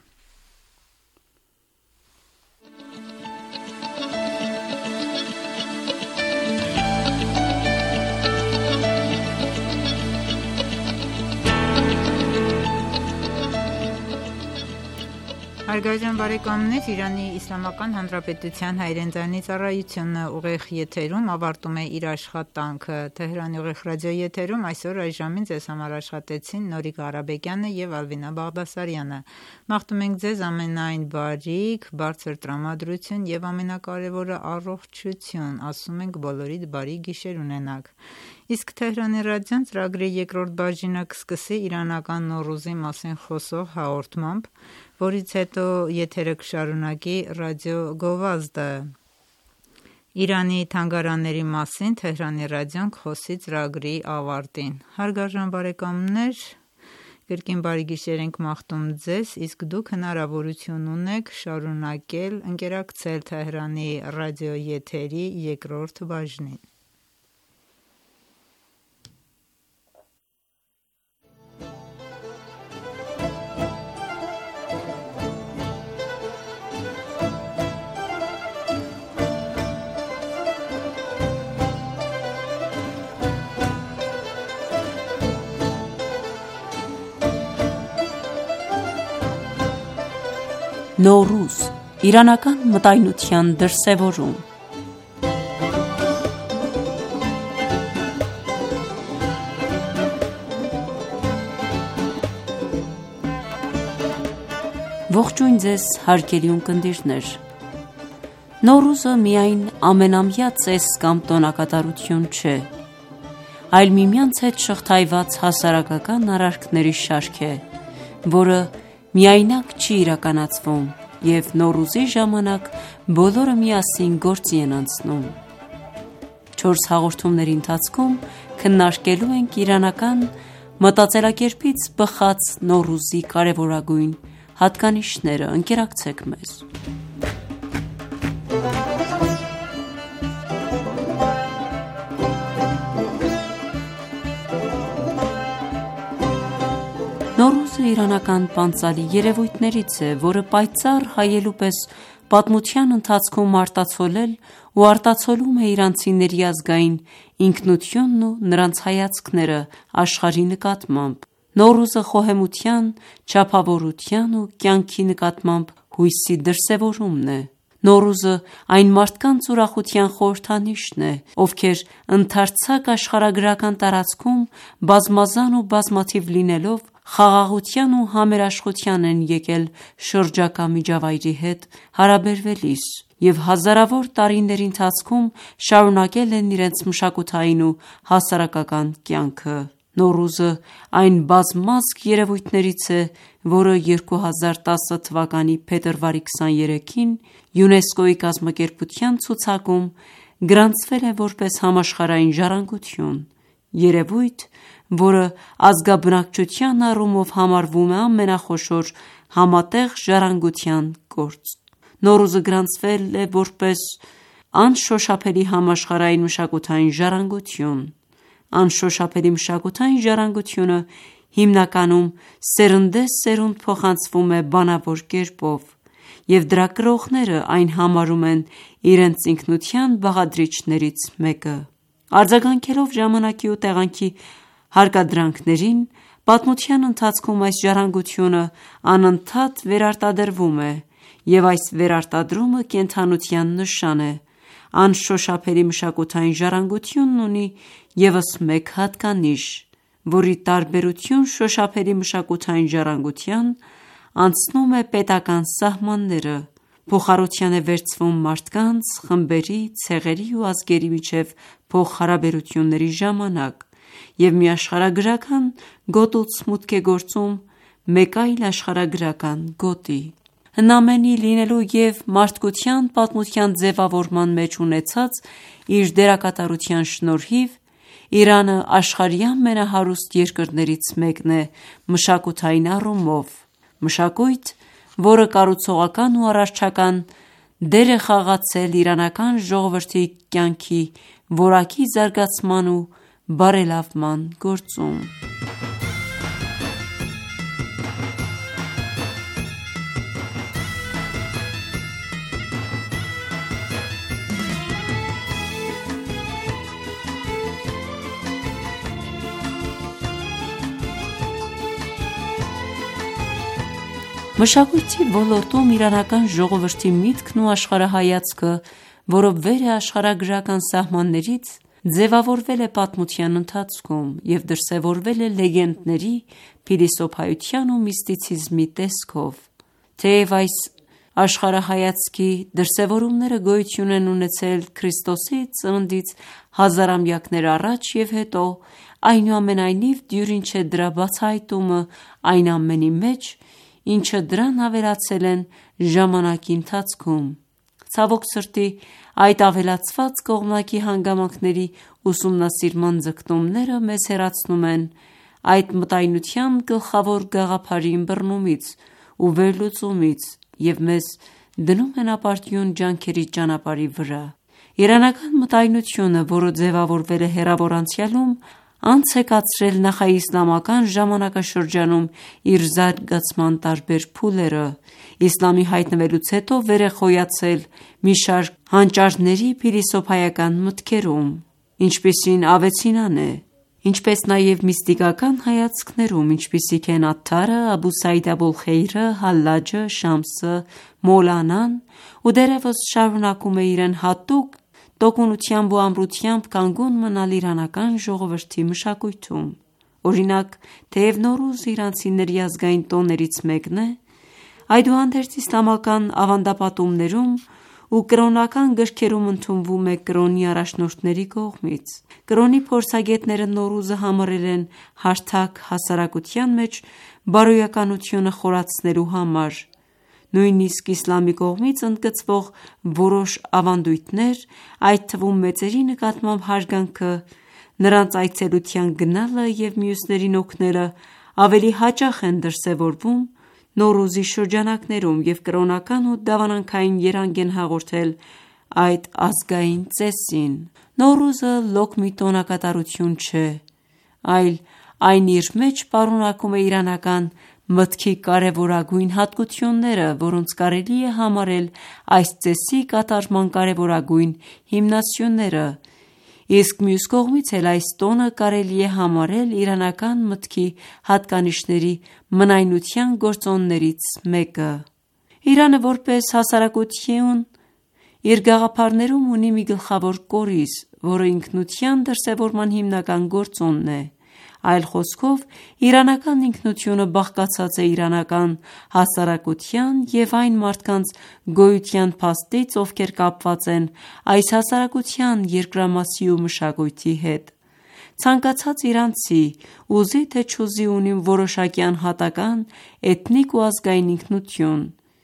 Հարգարժան բարեկամներ, Իրանի Իսլամական Հանրապետության հայրենիցանի ծառայությունը ուղիղ եթերում ավարտում է իր աշխատանքը։ Թեհրանի ուղիղ ռադիոյի եթերում այսօր այս ժամին ձեզ համար աշխատեցին Նորիկ Ղարաբեգյանը եւ Ալվինա Բաղդասարյանը։ Մաղթում ենք ձեզ ամենայն բարիք, բարձր տրամադրություն եւ ամենակարևորը առողջություն, ասում ենք բոլորիդ բարի գիշեր ունենաք։ Իսկ Թեհրանի ռադիոն ծրագրի երկրորդ բաժինը կսկսի իրանական Նոռուզի մասին խոսող հաղորդմամբ, որից հետո եթերը կշարունակի ռադիո գովազդը։ Իրանի թանգարանների մասին Թեհրանի ռադիոն կխոսի ծրագրի ավարտին։ Հարգարժան բարեկամներ, կրկին բարի գիշեր ենք մաղթում ձեզ, իսկ դուք հնարավորություն ունեք շարունակել ընկերակցել Թեհրանի ռադիոյի եթերի երկրորդ բաժնին։ Նոռուզ՝ իրանական մտայնության դրսևորում։ Ողջույն ձեզ հարգելի ունկնդիրներ։ Նոռուզը միայն ամենամյա ծես կամ տոնակատարություն չէ, այլ միմյանց հետ շղթայված հասարակական արարքների շարք է, որը միայնակ չի իրականացվում և Նոռուզի ժամանակ բոլորը միասին գործի են անցնում։ 4 հաղորդումների ընթացքում քննարկելու ենք իրանական մտածելակերպից բխած Նոռուզի կարևորագույն հատկանիշները։ Ընկերակցեք մեզ։ Նոռուզը իրանական պանծալի երևույթներից է, որը պայծառ հայելու պես պատմության ընթացքում արտացոլել ու արտացոլում է իրանցիների ազգային ինքնությունն ու նրանց հայացքները աշխարհի նկատմամբ։ Նոռուզը խոհեմության, չափավորության ու կյանքի նկատմամբ հույսի դրսևորումն է։ Նոռուզը այն մարդկանց ուրախության խորհրդանիշն է, ովքեր ընդարձակ աշխարհագրական տարածքում բազմազան ու բազմաթիվ լինելով խաղաղության ու համերաշխության են եկել շրջակա միջավայրի հետ հարաբերվելիս և հազարավոր տարիների ընթացքում շարունակել են իրենց մշակութային ու հասարակական կյանքը։ Նոռուզը այն բազմազգ երևույթներից է, որը 2010 թվականի փետրվարի 23-ին ՅՈՒՆԵՍԿՕ-ի կազմակերպության ցուցակում գրանցվել է որպես համաշխարհային ժառանգություն, երևույթ, որը ազգաբնակչության առումով համարվում է ամենախոշոր համատեղ ժառանգության գործ։ Նոռուզը գրանցվել է որպես անշոշափելի համաշխարհային մշակութային ժառանգություն։ Անշոշափելի մշակութային ժառանգությունը հիմնականում սերնդեսերունդ փոխանցվում է բանավոր կերպով, և դրա կրողները այն համարում են իրենց ինքնության բաղադրիչներից մեկը։ Արձագանքելով ժամանակի ու տեղանքի հարկադրանքներին, Պատմության ընթացքում այս ժառանգությունը անընդհատ վերարտադրվում է, և այս վերարտադրումը կենդանության նշան է։ Անշոշափելի մշակութային ժառանգությունն ունի ևս մեկ հատկանիշ, որի տարբերություն շոշափելի մշակութային ժառանգության, անցնում է պետական սահմանները, փոխառության է վերցվում մարդկանց, խմբերի, ցեղերի ու ազգերի միջև փոխհարաբերությունների ժամանակ և մի աշխարհագրական գոտուց մուտք է գործում մեկ այլ աշխարհագրական գոտի։ Հնամենի լինելու և մարդկության պատմության ձևավորման մեջ ունեցած իր դերակատարության շնորհիվ Իրանը աշխարհի ամենահարուստ երկրներից մեկն է մշակութային առումով, մշակույթ, որը կառուցողական ու արարչական դեր է խաղացել իրանական ժողովրդի կյանքի որակի զարգացման ու բարելավման գործում։ Մշակույթի ոլորտում իրանական ժողովրդի միտքն ու աշխարհայացքը, որը վեր է աշխարհագրական սահմաններից, ձևավորվել է պատմության ընթացքում և դրսևորվել է լեգենդների, փիլիսոփայության ու միստիցիզմի տեսքով։ Թեև այս աշխարհայացքի դրսևորումները գոյություն են ունեցել Քրիստոսի ծննդից հազարամյակներ առաջ և հետո, այնուամենայնիվ դյուրին չէ դրա բացահայտումը այն ամենի մեջ, ինչը դրան ավելացել են ժամանակի ընթացքում։ Ցավոք սրտի, այդ ավելացված կողմնակի հանգամանքների ուսումնասիրման ձգտումները մեզ հեռացնում են այդ մտայնության գլխավոր գաղափարի ըմբռնումից ու վերլուծումից և մեզ դնում են ապարդյուն ջանքերի ճանապարհի վրա։ Իրանական մտայնությունը, որը ձևավորվել է հեռավոր անցյալում, անց է կացրել նախաիսլամական ժամանակաշրջանում իր զարգացման տարբեր փուլերը։ Իսլամի հայտնվելուց հետո վեր է խոյացել մի շարք հանճարների փիլիսոփայական մտքերում, ինչպիսին Ավեցինան է, ինչպես նաև միստիկական հայացքներում, ինչպիսիք են Աթթարը, Աբու Սայիդ Աբուլխեյրը, Հալլաջը, Շամսը, Մոլանան ու դեռևս շարունակում է իրեն հատուկ տոկունությամբ ու ամրությամբ կանգուն մնալ իրանական ժողովրդի մշակույթում։ Օրինակ, թեև Նոռուզը իրանցիների ազգային տոներից մեկն է, այդուհանդերձ իսլամական ավանդապատումներում ու կրոնական գրքերում ընդունվում է կրոնի առաջնորդների կողմից։ Կրոնի փորձագետները Նոռուզը համարել են հարթակ հասարակության մեջ բարոյականությունը խորացնելու համար։ Նույնիսկ իսլամի կողմից ընդգծվող որոշ ավանդույթներ, այդ թվում մեծերի նկատմամբ հարգանքը, նրանց այցելության գնալը և մյուսներին օգնելը ավելի հաճախ են դրսևորվում Նոռուզի շրջանակներում և կրոնական ու դավանանքային երանգ են հաղորդել այդ ազգային ծեսին։ Նոռուզը լոկ մի տոնակատարություն չէ, այլ այն իր մեջ պարունակում է իրանական մտքի կարևորագույն հատկությունները, որոնց կարելի է համարել այս ծեսի կատարման կարևորագույն հիմնասյուները, իսկ մյուս կողմից էլ այս տոնը կարելի է համարել իրանական մտքի հատկանիշների մնայնության գործոններից մեկը։ Իրանը որպես հասարակություն իր գաղափարներում ունի մի գլխավոր կորիզ, որը ինքնության դրսևորման հիմնական գործոնն է։ Այլ խոսքով, իրանական ինքնությունը բաղկացած է իրանական հասարակության և այն մարդկանց գոյության փաստից, ովքեր կապված են այս հասարակության երկրամասի ու մշակույթի հետ։ Ցանկացած իրանցի, ուզի թե չուզի, ունի որոշակի անհատական, էթնիկ ու ազգային ինքնություն,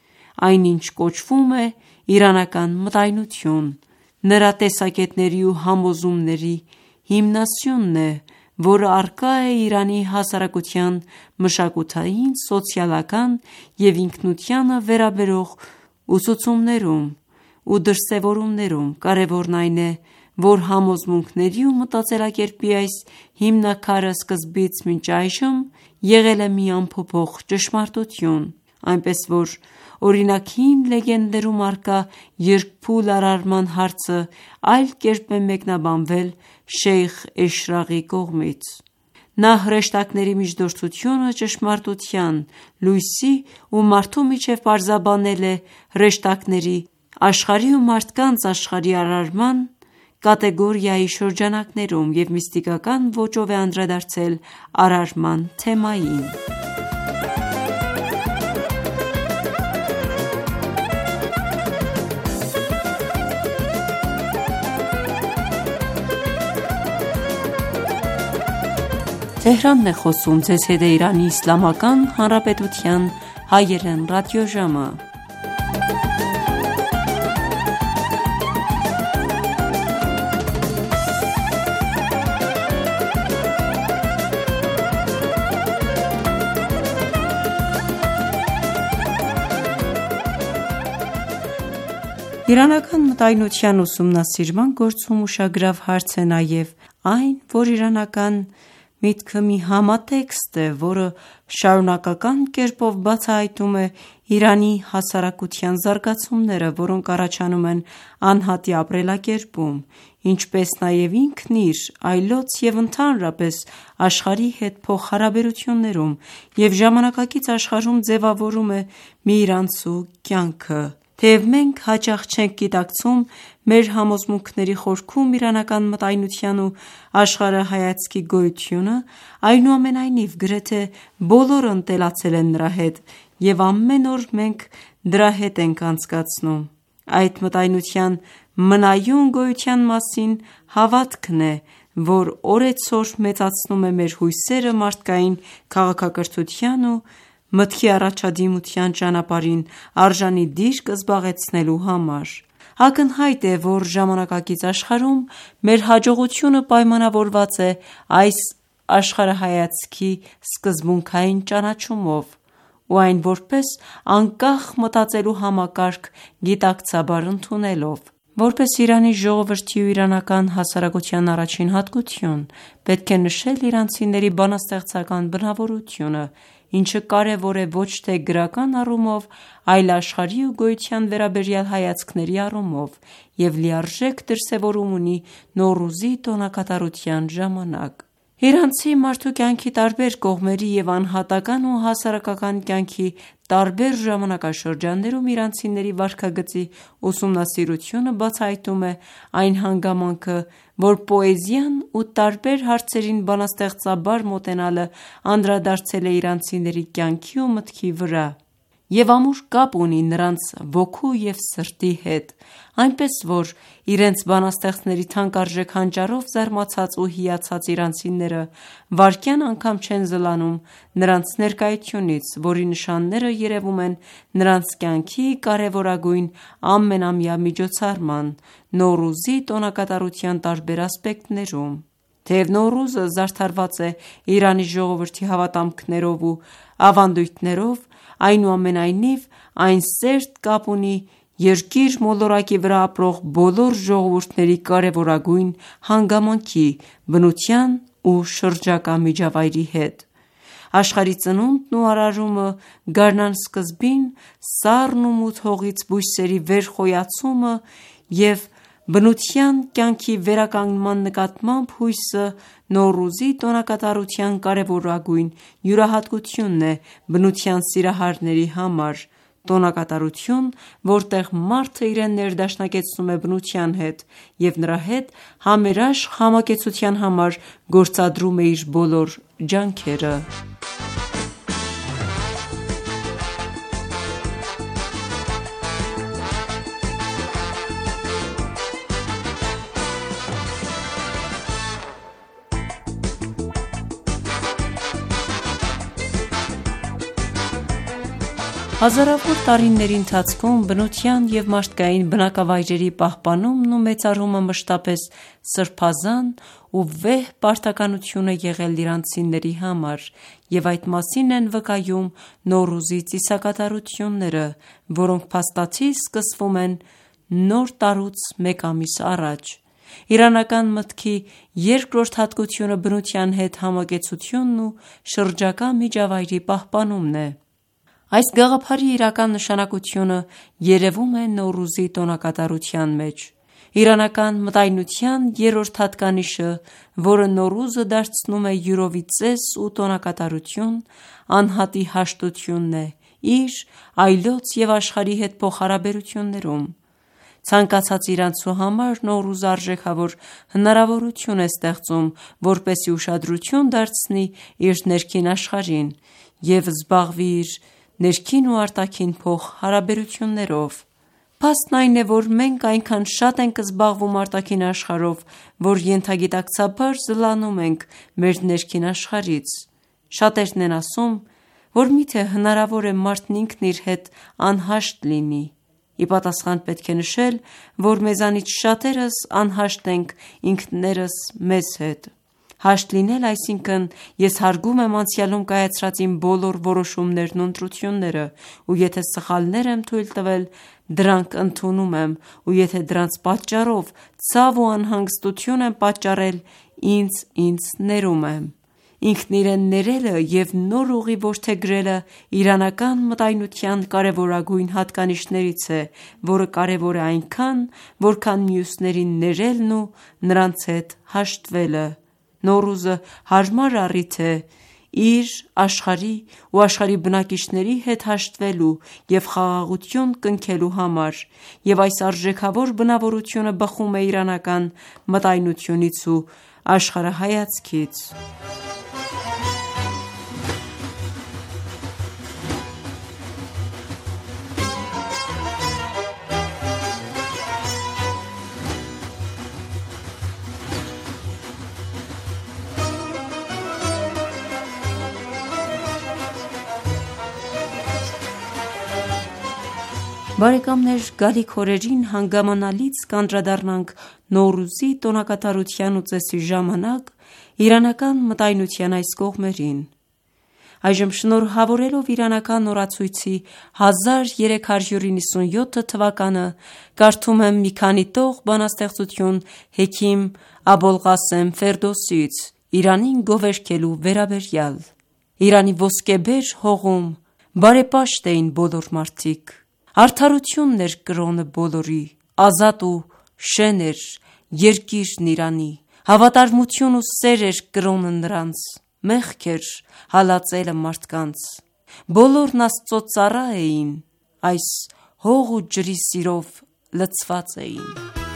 այն ինչ կոչվում է իրանական մտայնություն, նրա տեսակետների ու համոզումների հիմնասյունն է, որը առկա է Իրանի հասարակության մշակութային, սոցիալական և ինքնությանը վերաբերող ուսուցումներում ու դրսևորումներում։ Կարևորն այն է, որ համոզմունքների ու մտածելակերպի այս հիմնաքարը սկզբից մինչ այժմ եղել է մի անփոփոխ ճշմարտություն, այնպես որ օրինակ հին լեգենդներում առկա երկփուլ արարման հարցը այլ կերպ է մեկնաբանվել Շեյխ Էշրաղի կողմից։ Նա հրեշտակների միջնորդությունը ճշմարտության, լույսի ու մարդու միջև պարզաբանել է հրեշտակների, աշխարհի ու մարդկանց աշխարհի արարման կատեգորիայի շրջանակներում և միստիկական ոճով է անդրադարձել արարման թեմային։ Իրանական մտայնության ուսումնասիրման գործում ուշագրավ հարց է նաև այն, որ իրանական միտքը մի համատեքստ է, որը շարունակական կերպով բացահայտում է Իրանի հասարակության զարգացումները, որոնք առաջանում են անհատի ապրելակերպում, ինչպես նաև ինքն իր, այլոց և ընդհանրապես աշխարհի հետ փոխհարաբերություններում և ժամանակակից աշխարհում ձևավորում է մի իրանցու կյանքը։ Թեև մենք հաճախ չենք գիտակցում մեր համոզմունքների խորքում իրանական մտայնության ու աշխարհայացքի գոյությունը, այնուամենայնիվ գրեթե բոլորը ընտելացել են նրա հետ և ամեն օր մենք դրա հետ ենք անցկացնում։ Այդ մտայնության մնայուն գոյության մասին հավատքն է, որ օրեցօր մեծացնում է մեր հույսերը մարդկային քաղաքակրթության ու մտքի առաջադիմության ճանապարհին արժանի դիրք զբաղեցնելու համար։ Ակնհայտ է, որ ժամանակակից աշխարհում մեր հաջողությունը պայմանավորված է այս աշխարհայացքի սկզբունքային ճանաչումով ու այն որպես անկախ մտածելու համակարգ գիտակցաբար ընդունելով։ Որպես Իրանի ժողովրդի ու իրանական հասարակության առաջին հատկություն, պետք է նշել իրանցիների բանաստեղծական բնավորությունը, ինչը կարևոր է ոչ թե գրական առումով, այլ աշխարհի ու գոյության վերաբերյալ հայացքների առումով և լիարժեք դրսևորում ունի Նոռուզի տոնակատարության ժամանակ։ Իրանցի մարդու կյանքի տարբեր կողմերի և անհատական ու հասարակական կյանքի տարբեր ժամանակաշրջաններում իրանցիների վարքագծի ուսումնասիրությունը բացահայտում է այն հանգամանքը, որ պոեզիան ու տարբեր հարցերին բանաստեղծաբար մոտենալը անդրադարձել է իրանցիների կյանքի ու մտքի վրա և ամուր կապ ունի նրանց ոգու և սրտի հետ, այնպես որ իրենց բանաստեղծների թանկարժեք հանճարով զարմացած ու հիացած իրանցիները վայրկյան անգամ չեն զլանում նրանց ներկայությունից, որի նշանները երևում են նրանց կյանքի կարևորագույն ամենամյա միջոցառման՝ Նոռուզի տոնակատարության տարբեր ասպեկտներում։ Թեև Նոռուզը զարդարված է Իրանի ժողովրդի հավատամքներով ու ավանդույթներով, այնուամենայնիվ այն սերտ կապ ունի երկիր մոլորակի վրա ապրող բոլոր ժողովուրդների կարևորագույն հանգամանքի՝ բնության ու շրջակա միջավայրի հետ։ Աշխարհի ծնունդն ու արարումը, գարնան սկզբին սառն ու մութ հողից բույսերի վեր խոյացումը և բնության կյանքի վերականգնման նկատմամբ հույսը Նոռուզի տոնակատարության կարևորագույն յուրահատկությունն է բնության սիրահարների համար, տոնակատարություն, որտեղ մարդը իրեն ներդաշնակեցնում է բնության հետ և նրա հետ համերաշխ համակեցության համար գործադրում է իր բոլոր ջանքերը։ Հազարավոր տարիների ընթացքում բնության և մարդկային բնակավայրերի պահպանումն ու մեծարումը մշտապես սրբազան ու վեհ պարտականություն է եղել իրանցիների համար և այդ մասին են վկայում Նոռուզի ծիսակատարությունները, որոնք փաստացի սկսվում են Նոր տարուց մեկ ամիս առաջ։ Իրանական մտքի երկրորդ հատկությունը բնության հետ համակեցությունն ու շրջակա միջավայրի պահպանումն է։ Այս գաղափարի իրական նշանակությունը երևում է Նոռուզի տոնակատարության մեջ։ Իրանական մտայնության երրորդ հատկանիշը, որը Նոռուզը դարձնում է յուրովի ծես ու տոնակատարություն, անհատի հաշտությունն է իր, այլոց և աշխարհի հետ փոխհարաբերություններում։ Ցանկացած իրանցու համար Նոռուզը արժեքավոր հնարավորություն է ստեղծում, որպեսզի ուշադրություն դարձնի իր ներքին աշխարհին և զբաղվի իր ներքին ու արտաքին փոխհարաբերություններով։ Փաստն այն է, որ մենք այնքան շատ ենք զբաղվում արտաքին աշխարհով, որ ենթագիտակցաբար զլանում ենք մեր ներքին աշխարհից։ Շատերն են ասում, որ միթե հնարավոր է մարդն ինքն իր հետ անհաշտ լինի։ Ի պատասխան պետք է նշել, որ մեզանից շատերս անհաշտ ենք ինքներս մեզ հետ։ Հաշտ լինել այսինքն ես հարգում եմ անցյալում կայացրած իմ բոլոր որոշումներն ու ընտրությունները, ու եթե սխալներ եմ թույլ տվել, դրանք ընդունում եմ, ու եթե դրանց պատճառով ցավ ու անհանգստություն եմ պատճառել, ինձ ներում եմ։ Ինքն իրեն ներելը և նոր ուղի որդեգրելը իրանական մտայնության կարևորագույն հատկանիշներից է, որը կարևոր է այնքան, որքան մյուսներին ներելն ու նրանց հետ հաշտվելը։ Նոռուզը հարմար առիթ է իր, աշխարհի ու աշխարհի բնակիչների հետ հաշտվելու և խաղաղություն կնքելու համար, և այս արժեքավոր բնավորությունը բխում է իրանական մտայնությունից ու աշխարհայացքից։ Բարեկամներ, գալիք օրերին հանգամանալից կանդրադառնանք Նոռուզի տոնակատարության ու ծեսի ժամանակ իրանական մտայնության այս կողմերին։ Այժմ շնորհավորելով իրանական օրացույցի 1397 թվականը կարդում եմ մի քանի տող բանաստեղծություն Հեքիմ Աբոլղասեմ Ֆերդոսիից Իրանին գովերգելու վերաբերյալ։ Իրանի ոսկեբեր հողում բարեպաշտ էին բոլոր մարդիկ, արդարությունն էր կրոնը բոլորի, ազատ ու շեն էր երկիրն Իրանի, հավատարմություն ու սեր էր կրոնը նրանց, մեղք էր հալածելը մարդկանց, բոլորն Աստծո ծառա էին, այս հող ու ջրի սիրով լցված էին։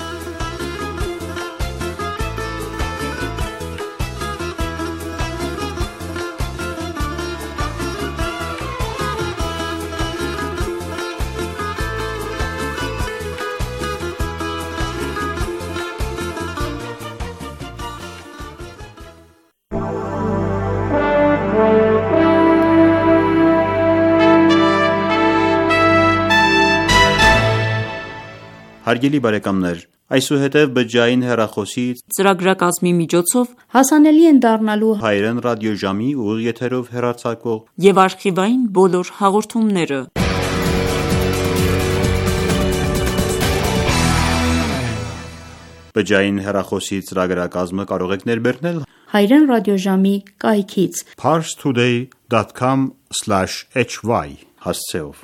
Հարգելի բարեկամներ, այսուհետև բջջային հեռախոսի ծրագրակազմի միջոցով հասանելի են դառնալու հայերեն ռադիոժամի ուղիղ եթերով հեռարձակվող և արխիվային բոլոր հաղորդումները։ Բջջային հեռախոսի ծրագրակազմը կարող եք ներբեռնել հայերեն ռադիոժամի կայքից parstoday.com/hy հասցեով։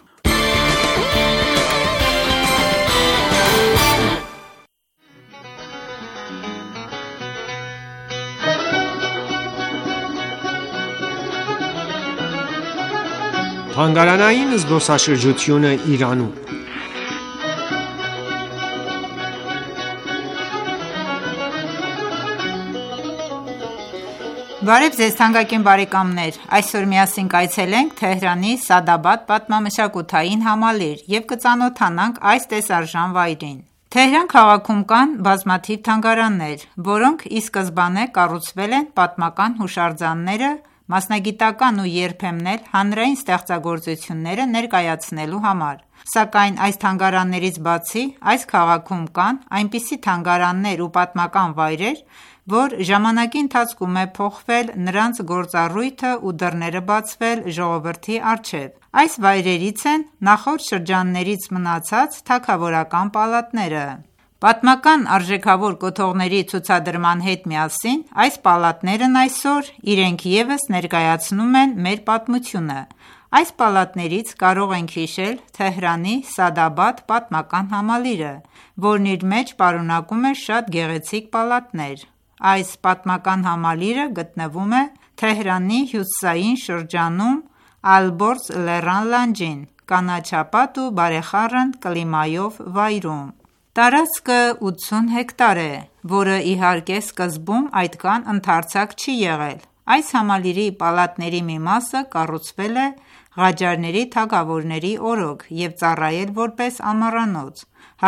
Թանգարանային զբոսաշրջությունը Իրանում։ Բարև ձեզ թանկագին բարեկամներ, այսօր միասին կայցելենք Թեհրանի Սադաբադ պատմամշակութային համալիր և կծանոթանանք այս տեսարժան վայրին։ Թեհրան քաղաքում կան բազմաթիվ թանգարաններ, որոնք ի սկզբանե կառուցվել են պատմական հուշարձանները, մասնագիտական ու երբեմն էլ հանրային ստեղծագործությունները ներկայացնելու համար։ Սակայն այս թանգարաններից բացի, այս քաղաքում կան այնպիսի թանգարաններ ու պատմական վայրեր, որ ժամանակի ընթացքում է փոխվել նրանց գործառույթը ու դռները բացվել ժողովրդի առջև։ Այս վայրերից են նախորդ շրջաններից մնացած թագավորական պալատները։ Պատմական արժեքավոր կոթողների ցուցադրման հետ միասին այս պալատներն այսօր իրենք ևս ներկայացնում են մեր պատմությունը։ Այս պալատներից կարող ենք հիշել Թեհրանի Սադաբադ պատմական համալիրը, որն իր մեջ պարունակում է շատ գեղեցիկ պալատներ։ Այս պատմական համալիրը գտնվում է Թեհրանի հյուսիսային շրջանում Ալբորզ լեռան լանջին, կանաչապատ ու բարեխառն կլիմայով վայրում։ Տարածքը 80 հեկտար է, որը իհարկե սկզբում այդքան ընդարձակ չի եղել։ Այս համալիրի պալատների մի մասը կառուցվել է Ղաջարների թագավորների օրոք և ծառայել որպես ամառանոց։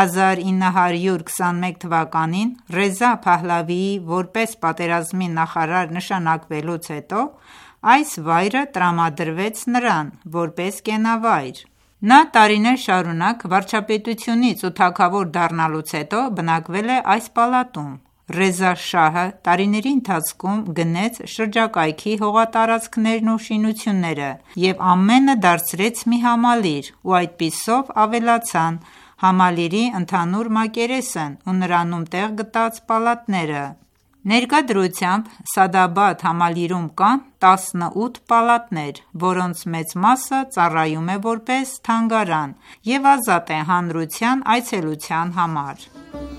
1921 թվականին Ռեզա Փահլավիի որպես պատերազմի նախարար նշանակվելուց հետո այս վայրը տրամադրվեց նրան որպես կենավայր։ Նա տարիներ շարունակ վարչապետությունից ու թագավոր դառնալուց հետո բնակվել է այս պալատում։ Ռեզա շահը տարիների ընթացքում գնեց շրջակայքի հողատարածքներն ու շինությունները և ամենը դարձրեց մի համալիր ու այդպիսով ավելացան համալիրի ընդհանուր մակերեսն ու նրանում տեղ գտած պալատները։ Ներկա դրությամբ Սադաբադ համալիրում կան 18 պալատներ, որոնց մեծ մասը ծառայում է որպես թանգարան և ազատ է հանրության այցելության համար։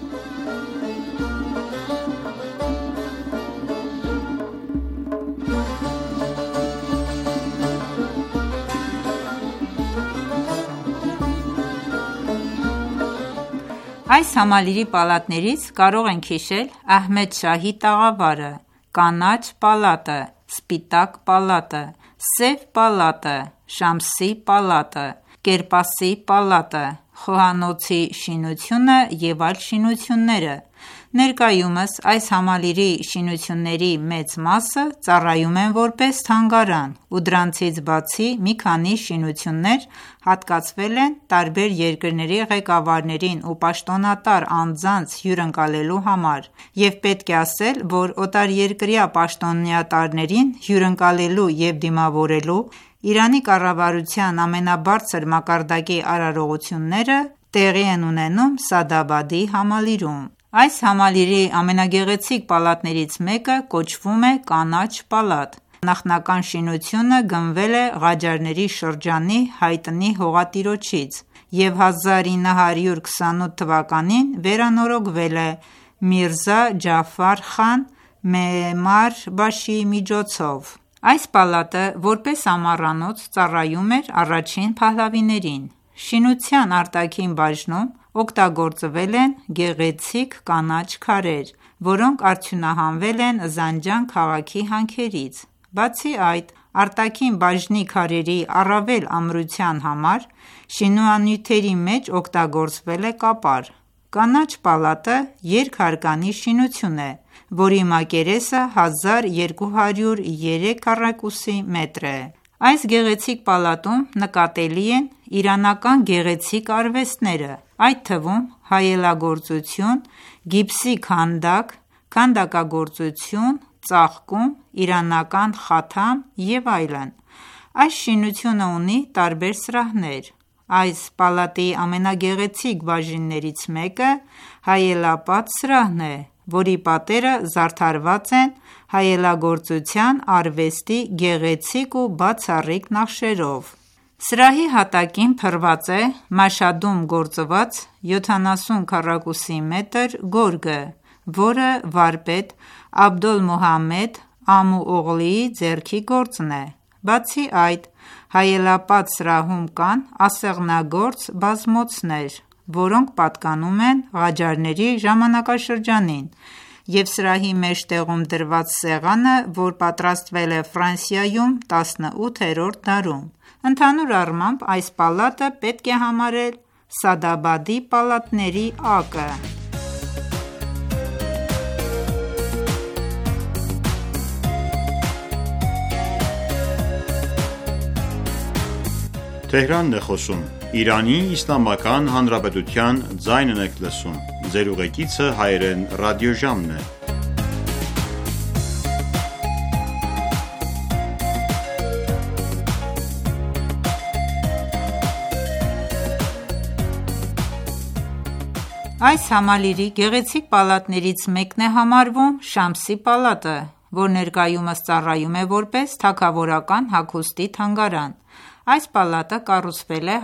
Այս համալիրի պալատներից կարող ենք հիշել Ահմեդ Շահի տաղավարը, Կանաչ պալատը, Սպիտակ պալատը, Սև պալատը, Շամսի պալատը, Կերպասի պալատը, խոհանոցի շինությունը և այլ շինությունները։ Ներկայումս այս համալիրի շինությունների մեծ մասը ծառայում են որպես թանգարան ու դրանցից բացի մի քանի շինություններ հատկացվել են տարբեր երկրների ղեկավարներին ու պաշտոնատար անձանց հյուրընկալելու համար և պետք է ասել, որ օտարերկրյա պաշտոնյատարներին հյուրընկալելու և դիմավորելու Իրանի կառավարության ամենաբարձր մակարդակի արարողությունները տեղի են ունենում Սադաբադի համալիրում։ Այս համալիրի ամենագեղեցիկ պալատներից մեկը կոչվում է Կանաչ պալատ։ Նախնական շինությունը գնվել է Ղաջարների շրջանի հայտնի հողատիրոջից և 1928 թվականին վերանորոգվել է Միրզա Ջաֆար խան Մեմար Բաշիի միջոցով։ Այս պալատը որպես ամառանոց ծառայում էր առաջին Փահլավիներին։ Շինության արտաքին բաժնում օգտագործվել են գեղեցիկ կանաչ քարեր, որոնք արդյունահանվել են Զանջան քաղաքի հանքերից։ Բացի այդ, արտաքին բաժնի քարերի առավել ամրության համար շինանյութերի մեջ օգտագործվել է կապար։ Կանաչ պալատը երկհարկանի շինություն է, որի մակերեսը 1203 քառակուսի մետր է։ Այս գեղեցիկ պալատում նկատելի են իրանական գեղեցիկ արվեստները, այդ թվում հայելագործություն, գիպսի քանդակ, քանդակագործություն, ծաղկում, իրանական խաթամ և այլն։ Այս շինությունը ունի տարբեր սրահներ։ Այս պալատի ամենագեղեցիկ բաժիններից մեկը հայելապատ սրահն է, որի պատերը զարդարված են հայելագործության արվեստի գեղեցիկ ու բացառիկ նախշերով։ Սրահի հատակին փռված է Մաշհադում գործված 70 քառակուսի մետր գորգը, որը վարպետ Աբդոլմոհամմեդ Ամու Օղլիի ձեռքի գործն է։ Բացի այդ, հայելապատ սրահում կան ասեղնագործ բազմոցներ, որոնք պատկանում են Ղաջարների ժամանակաշրջանին, և սրահի մեջտեղում դրված սեղանը, որ պատրաստվել է Ֆրանսիայում 18-րդ դարում։ Ընդհանուր առմամբ այս պալատը պետք է համարել Սադաբադի պալատների ակը։ Այս համալիրի գեղեցիկ պալատներից մեկն է համարվում Շամսի պալատը, որ ներկայումս ծառայում է որպես թագավորական հագուստի թանգարան։ Այս պալատը կառուցվել է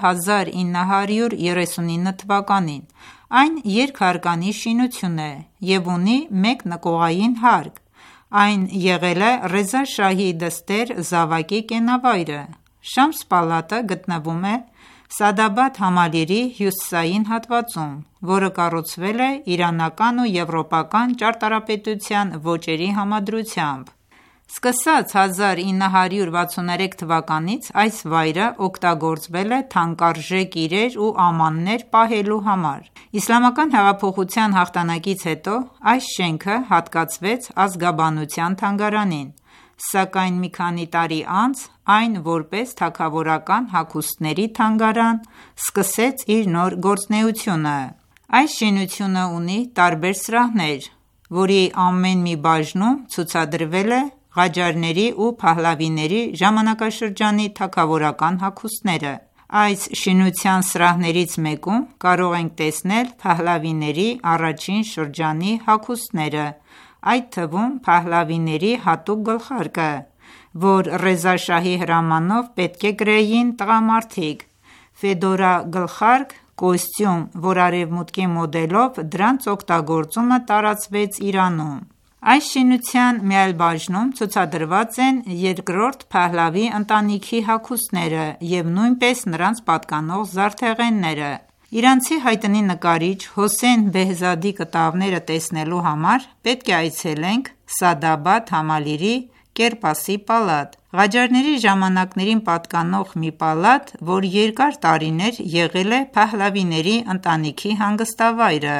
1939 թվականին։ Այն երկհարկանի շինություն է և ունի մեկ նկուղային հարկ։ Այն եղել է Ռեզա Շահի դստեր զավակի կենավայրը։ Շամս պալատը գտնվում է Սադաբադ համալիրի հյուսիսային հատվածում, որը կառուցվել է իրանական ու եվրոպական ճարտարապետության ոճերի համադրությամբ։ Սկսած 1963 թվականից այս վայրը օգտագործվել է թանկարժեք իրեր ու ամաններ պահելու համար։ Իսլամական հեղափոխության հաղթանակից հետո այս շենքը հատկացվեց Ազգաբանության թանգարանին, սակայն մի քանի տարի անց այն որպես թագավորական հագուստների թանգարան սկսեց իր նոր գործունեությունը։ Այս շինությունը ունի տարբեր սրահներ, որի ամեն մի բաժնում ցուցադրվել է Ղաջարների ու Փահլավիների ժամանակաշրջանի թագավորական հագուստները։ Այս շինության սրահներից մեկում կարող ենք տեսնել Փահլավիների առաջին շրջանի հագուստները, այդ թվում Փահլավիների հատուկ գլխարկը, որ Ռեզա Շահի հրամանով պետք է կրեին տղամարդիկ, ֆեդորա գլխարկ, կոստյում, որ արևմուտքի մոդելով դրանց օգտագործումը տարածվեց Իրանում։ Այս շինության մի այլ բաժնում ցուցադրված են երկրորդ Փահլավի ընտանիքի հագուստները և նույնպես նրանց պատկանող զարդեղենները։ Իրանցի հայտնի նկարիչ Հոսեյն Բեհզադի կտավները տեսնելու համար պետք է այցելենք Սադաբադ համալիրի Կերպասի պալատ։ Ղաջարների ժամանակներին պատկանող մի պալատ, որ երկար տարիներ եղել է Փահլավիների ընտանիքի հանգստավայրը։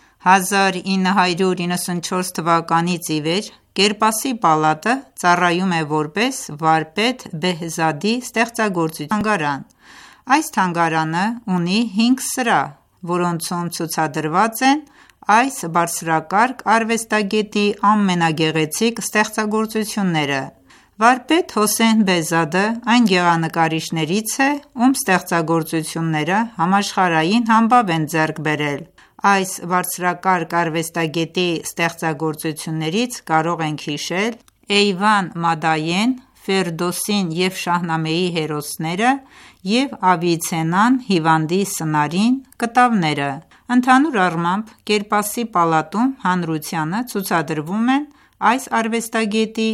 1994 թվականից ի վեր Կերպասի պալատը ծառայում է որպես վարպետ Բեհզադի ստեղծագործության թանգարան։ Այս թանգարանը ունի 5 սրահ, որոնցում ցուցադրված են այս բարձրակարգ արվեստագետի ամենագեղեցիկ ստեղծագործությունները։ Վարպետ Հոսեյն Բեհզադը այն գեղանկարիչներից է, ում ստեղծագործությունները համաշխարհային համբավ են ձեռք բերել։ Այս բարձրակարգ արվեստագետի ստեղծագործություններից կարող ենք հիշել Էյվան Մադայեն, Ֆերդոսին և Շահնամեի հերոսները և Ավիցեննան հիվանդի սնարին կտավները։ Ընդհանուր առմամբ Կերպասի պալատում հանրությանը ցուցադրվում են այս արվեստագետի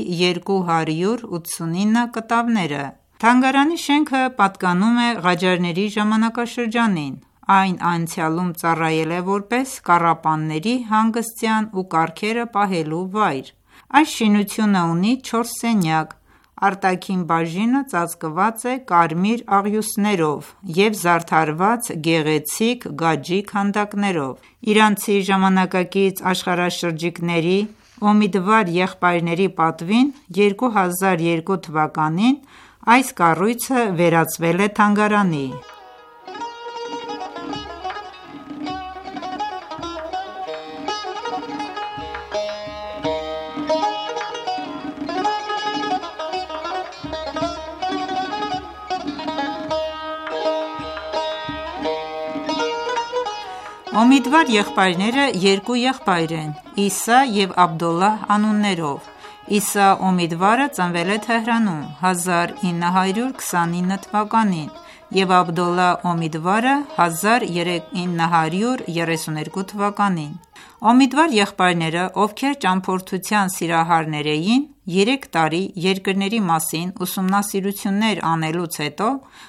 289 կտավները։ Թանգարանի շենքը պատկանում է Ղաջարների ժամանակաշրջանին։ Այն անցյալում ծառայել է որպես կառապանների հանգստյան ու կառքերը պահելու վայր։ Այս շինությունը ունի 4 սենյակ։ Արտաքին բաժինը ծածկված է կարմիր աղյուսներով և զարդարված գեղեցիկ գաջի քանդակներով։ Իրանցի ժամանակակից աշխարհաշրջիկների Օմիդվար եղբայրների պատվին 2002 թվականին այս կառույցը վերածվել է թանգարանի։ Օմիդվար եղբայրները 2 եղբայր են՝ Իսա և Աբդոլլահ անուններով։ Իսա Օմիդվարը ծնվել է Թեհրանում 1929 թվականին և Աբդոլլահ Օմիդվարը 1932 թվականին։ Օմիդվար եղբայրները, ովքեր ճամփորդության սիրահարներ էին, 3 տարի երկրների մասին ուսումնասիրություններ անելուց հետո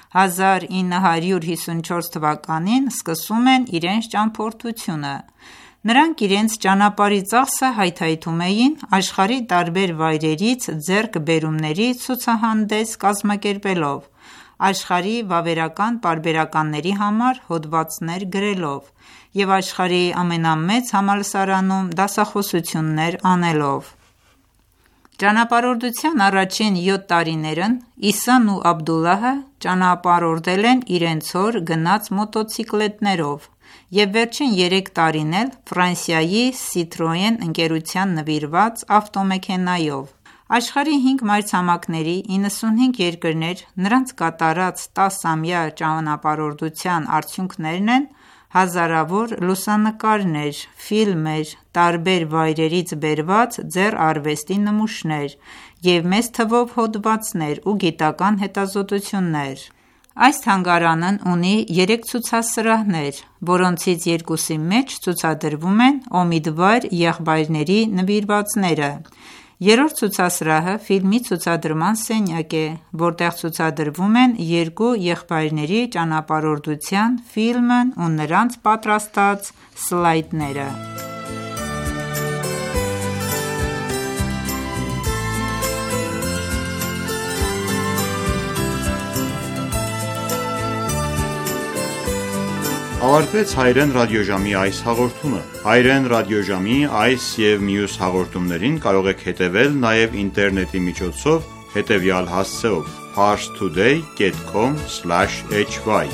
1954 թվականին սկսում են իրենց ճամփորդությունը։ Նրանք իրենց ճանապարհի ծախսը հայթայթում էին աշխարհի տարբեր վայրերից ձեռք բերումների ցուցահանդես կազմակերպելով, աշխարհի վավերական պարբերականների համար հոդվածներ գրելով և աշխարհի ամենամեծ համալսարանում դասախոսություններ անելով։ Ճանապարհորդության առաջին 7 տարիներն Իսան ու Աբդուլլահը ճանապարհորդել են իրենց հոր գնած մոտոցիկլետներով և վերջին 3 տարին էլ Ֆրանսիայի Citroën ընկերության նվիրված ավտոմեքենայով։ Աշխարհի 5 մայրցամաքների 95 երկրներ նրանց կատարած 10-ամյա ճանապարհորդության արդյունքներն են հազարավոր լուսանկարներ, ֆիլմեր, տարբեր վայրերից բերված ձեռարվեստի նմուշներ և մեծ թվով հոդվածներ ու գիտական հետազոտություններ։ Այս թանգարանն ունի 3 ցուցասրահներ, որոնցից 2-ի մեջ ցուցադրվում են Օմիդվար եղբայրների նվիրվածները։ Երրորդ ցուցասրահը ֆիլմի ցուցադրման սենյակ է, որտեղ ցուցադրվում են 2 եղբայրների ճանապարհորդության ֆիլմն ու նրանց պատրաստած սլայդները։ Ավարտվեց հայերեն ռադիոժամի այս հաղորդումը։ Հայերեն ռադիոժամի այս և մյուս հաղորդումներին կարող եք հետևել նաև ինտերնետի միջոցով հետևյալ հասցեով՝ parstoday.com/hy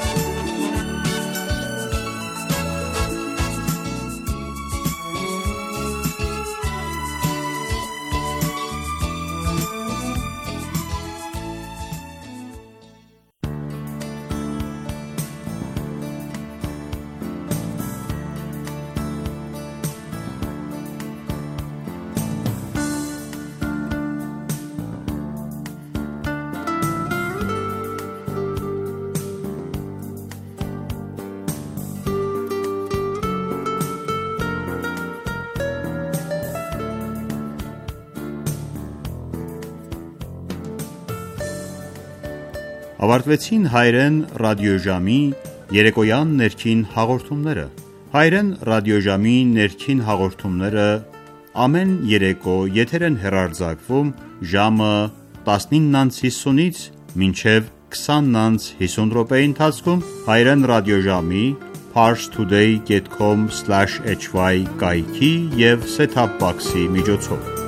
Ավարտվեցին հայերեն ռադիոժամի երեկոյան ներքին հաղորդումները։ Հայերեն ռադիոժամի ներքին հաղորդումները ամեն երեկո եթեր են հեռարձակվում ժամը 19:50-ից մինչև 20:50 ընթացքում հայերեն ռադիոժամի parstoday.com/hy կայքի և set-top box-ի միջոցով։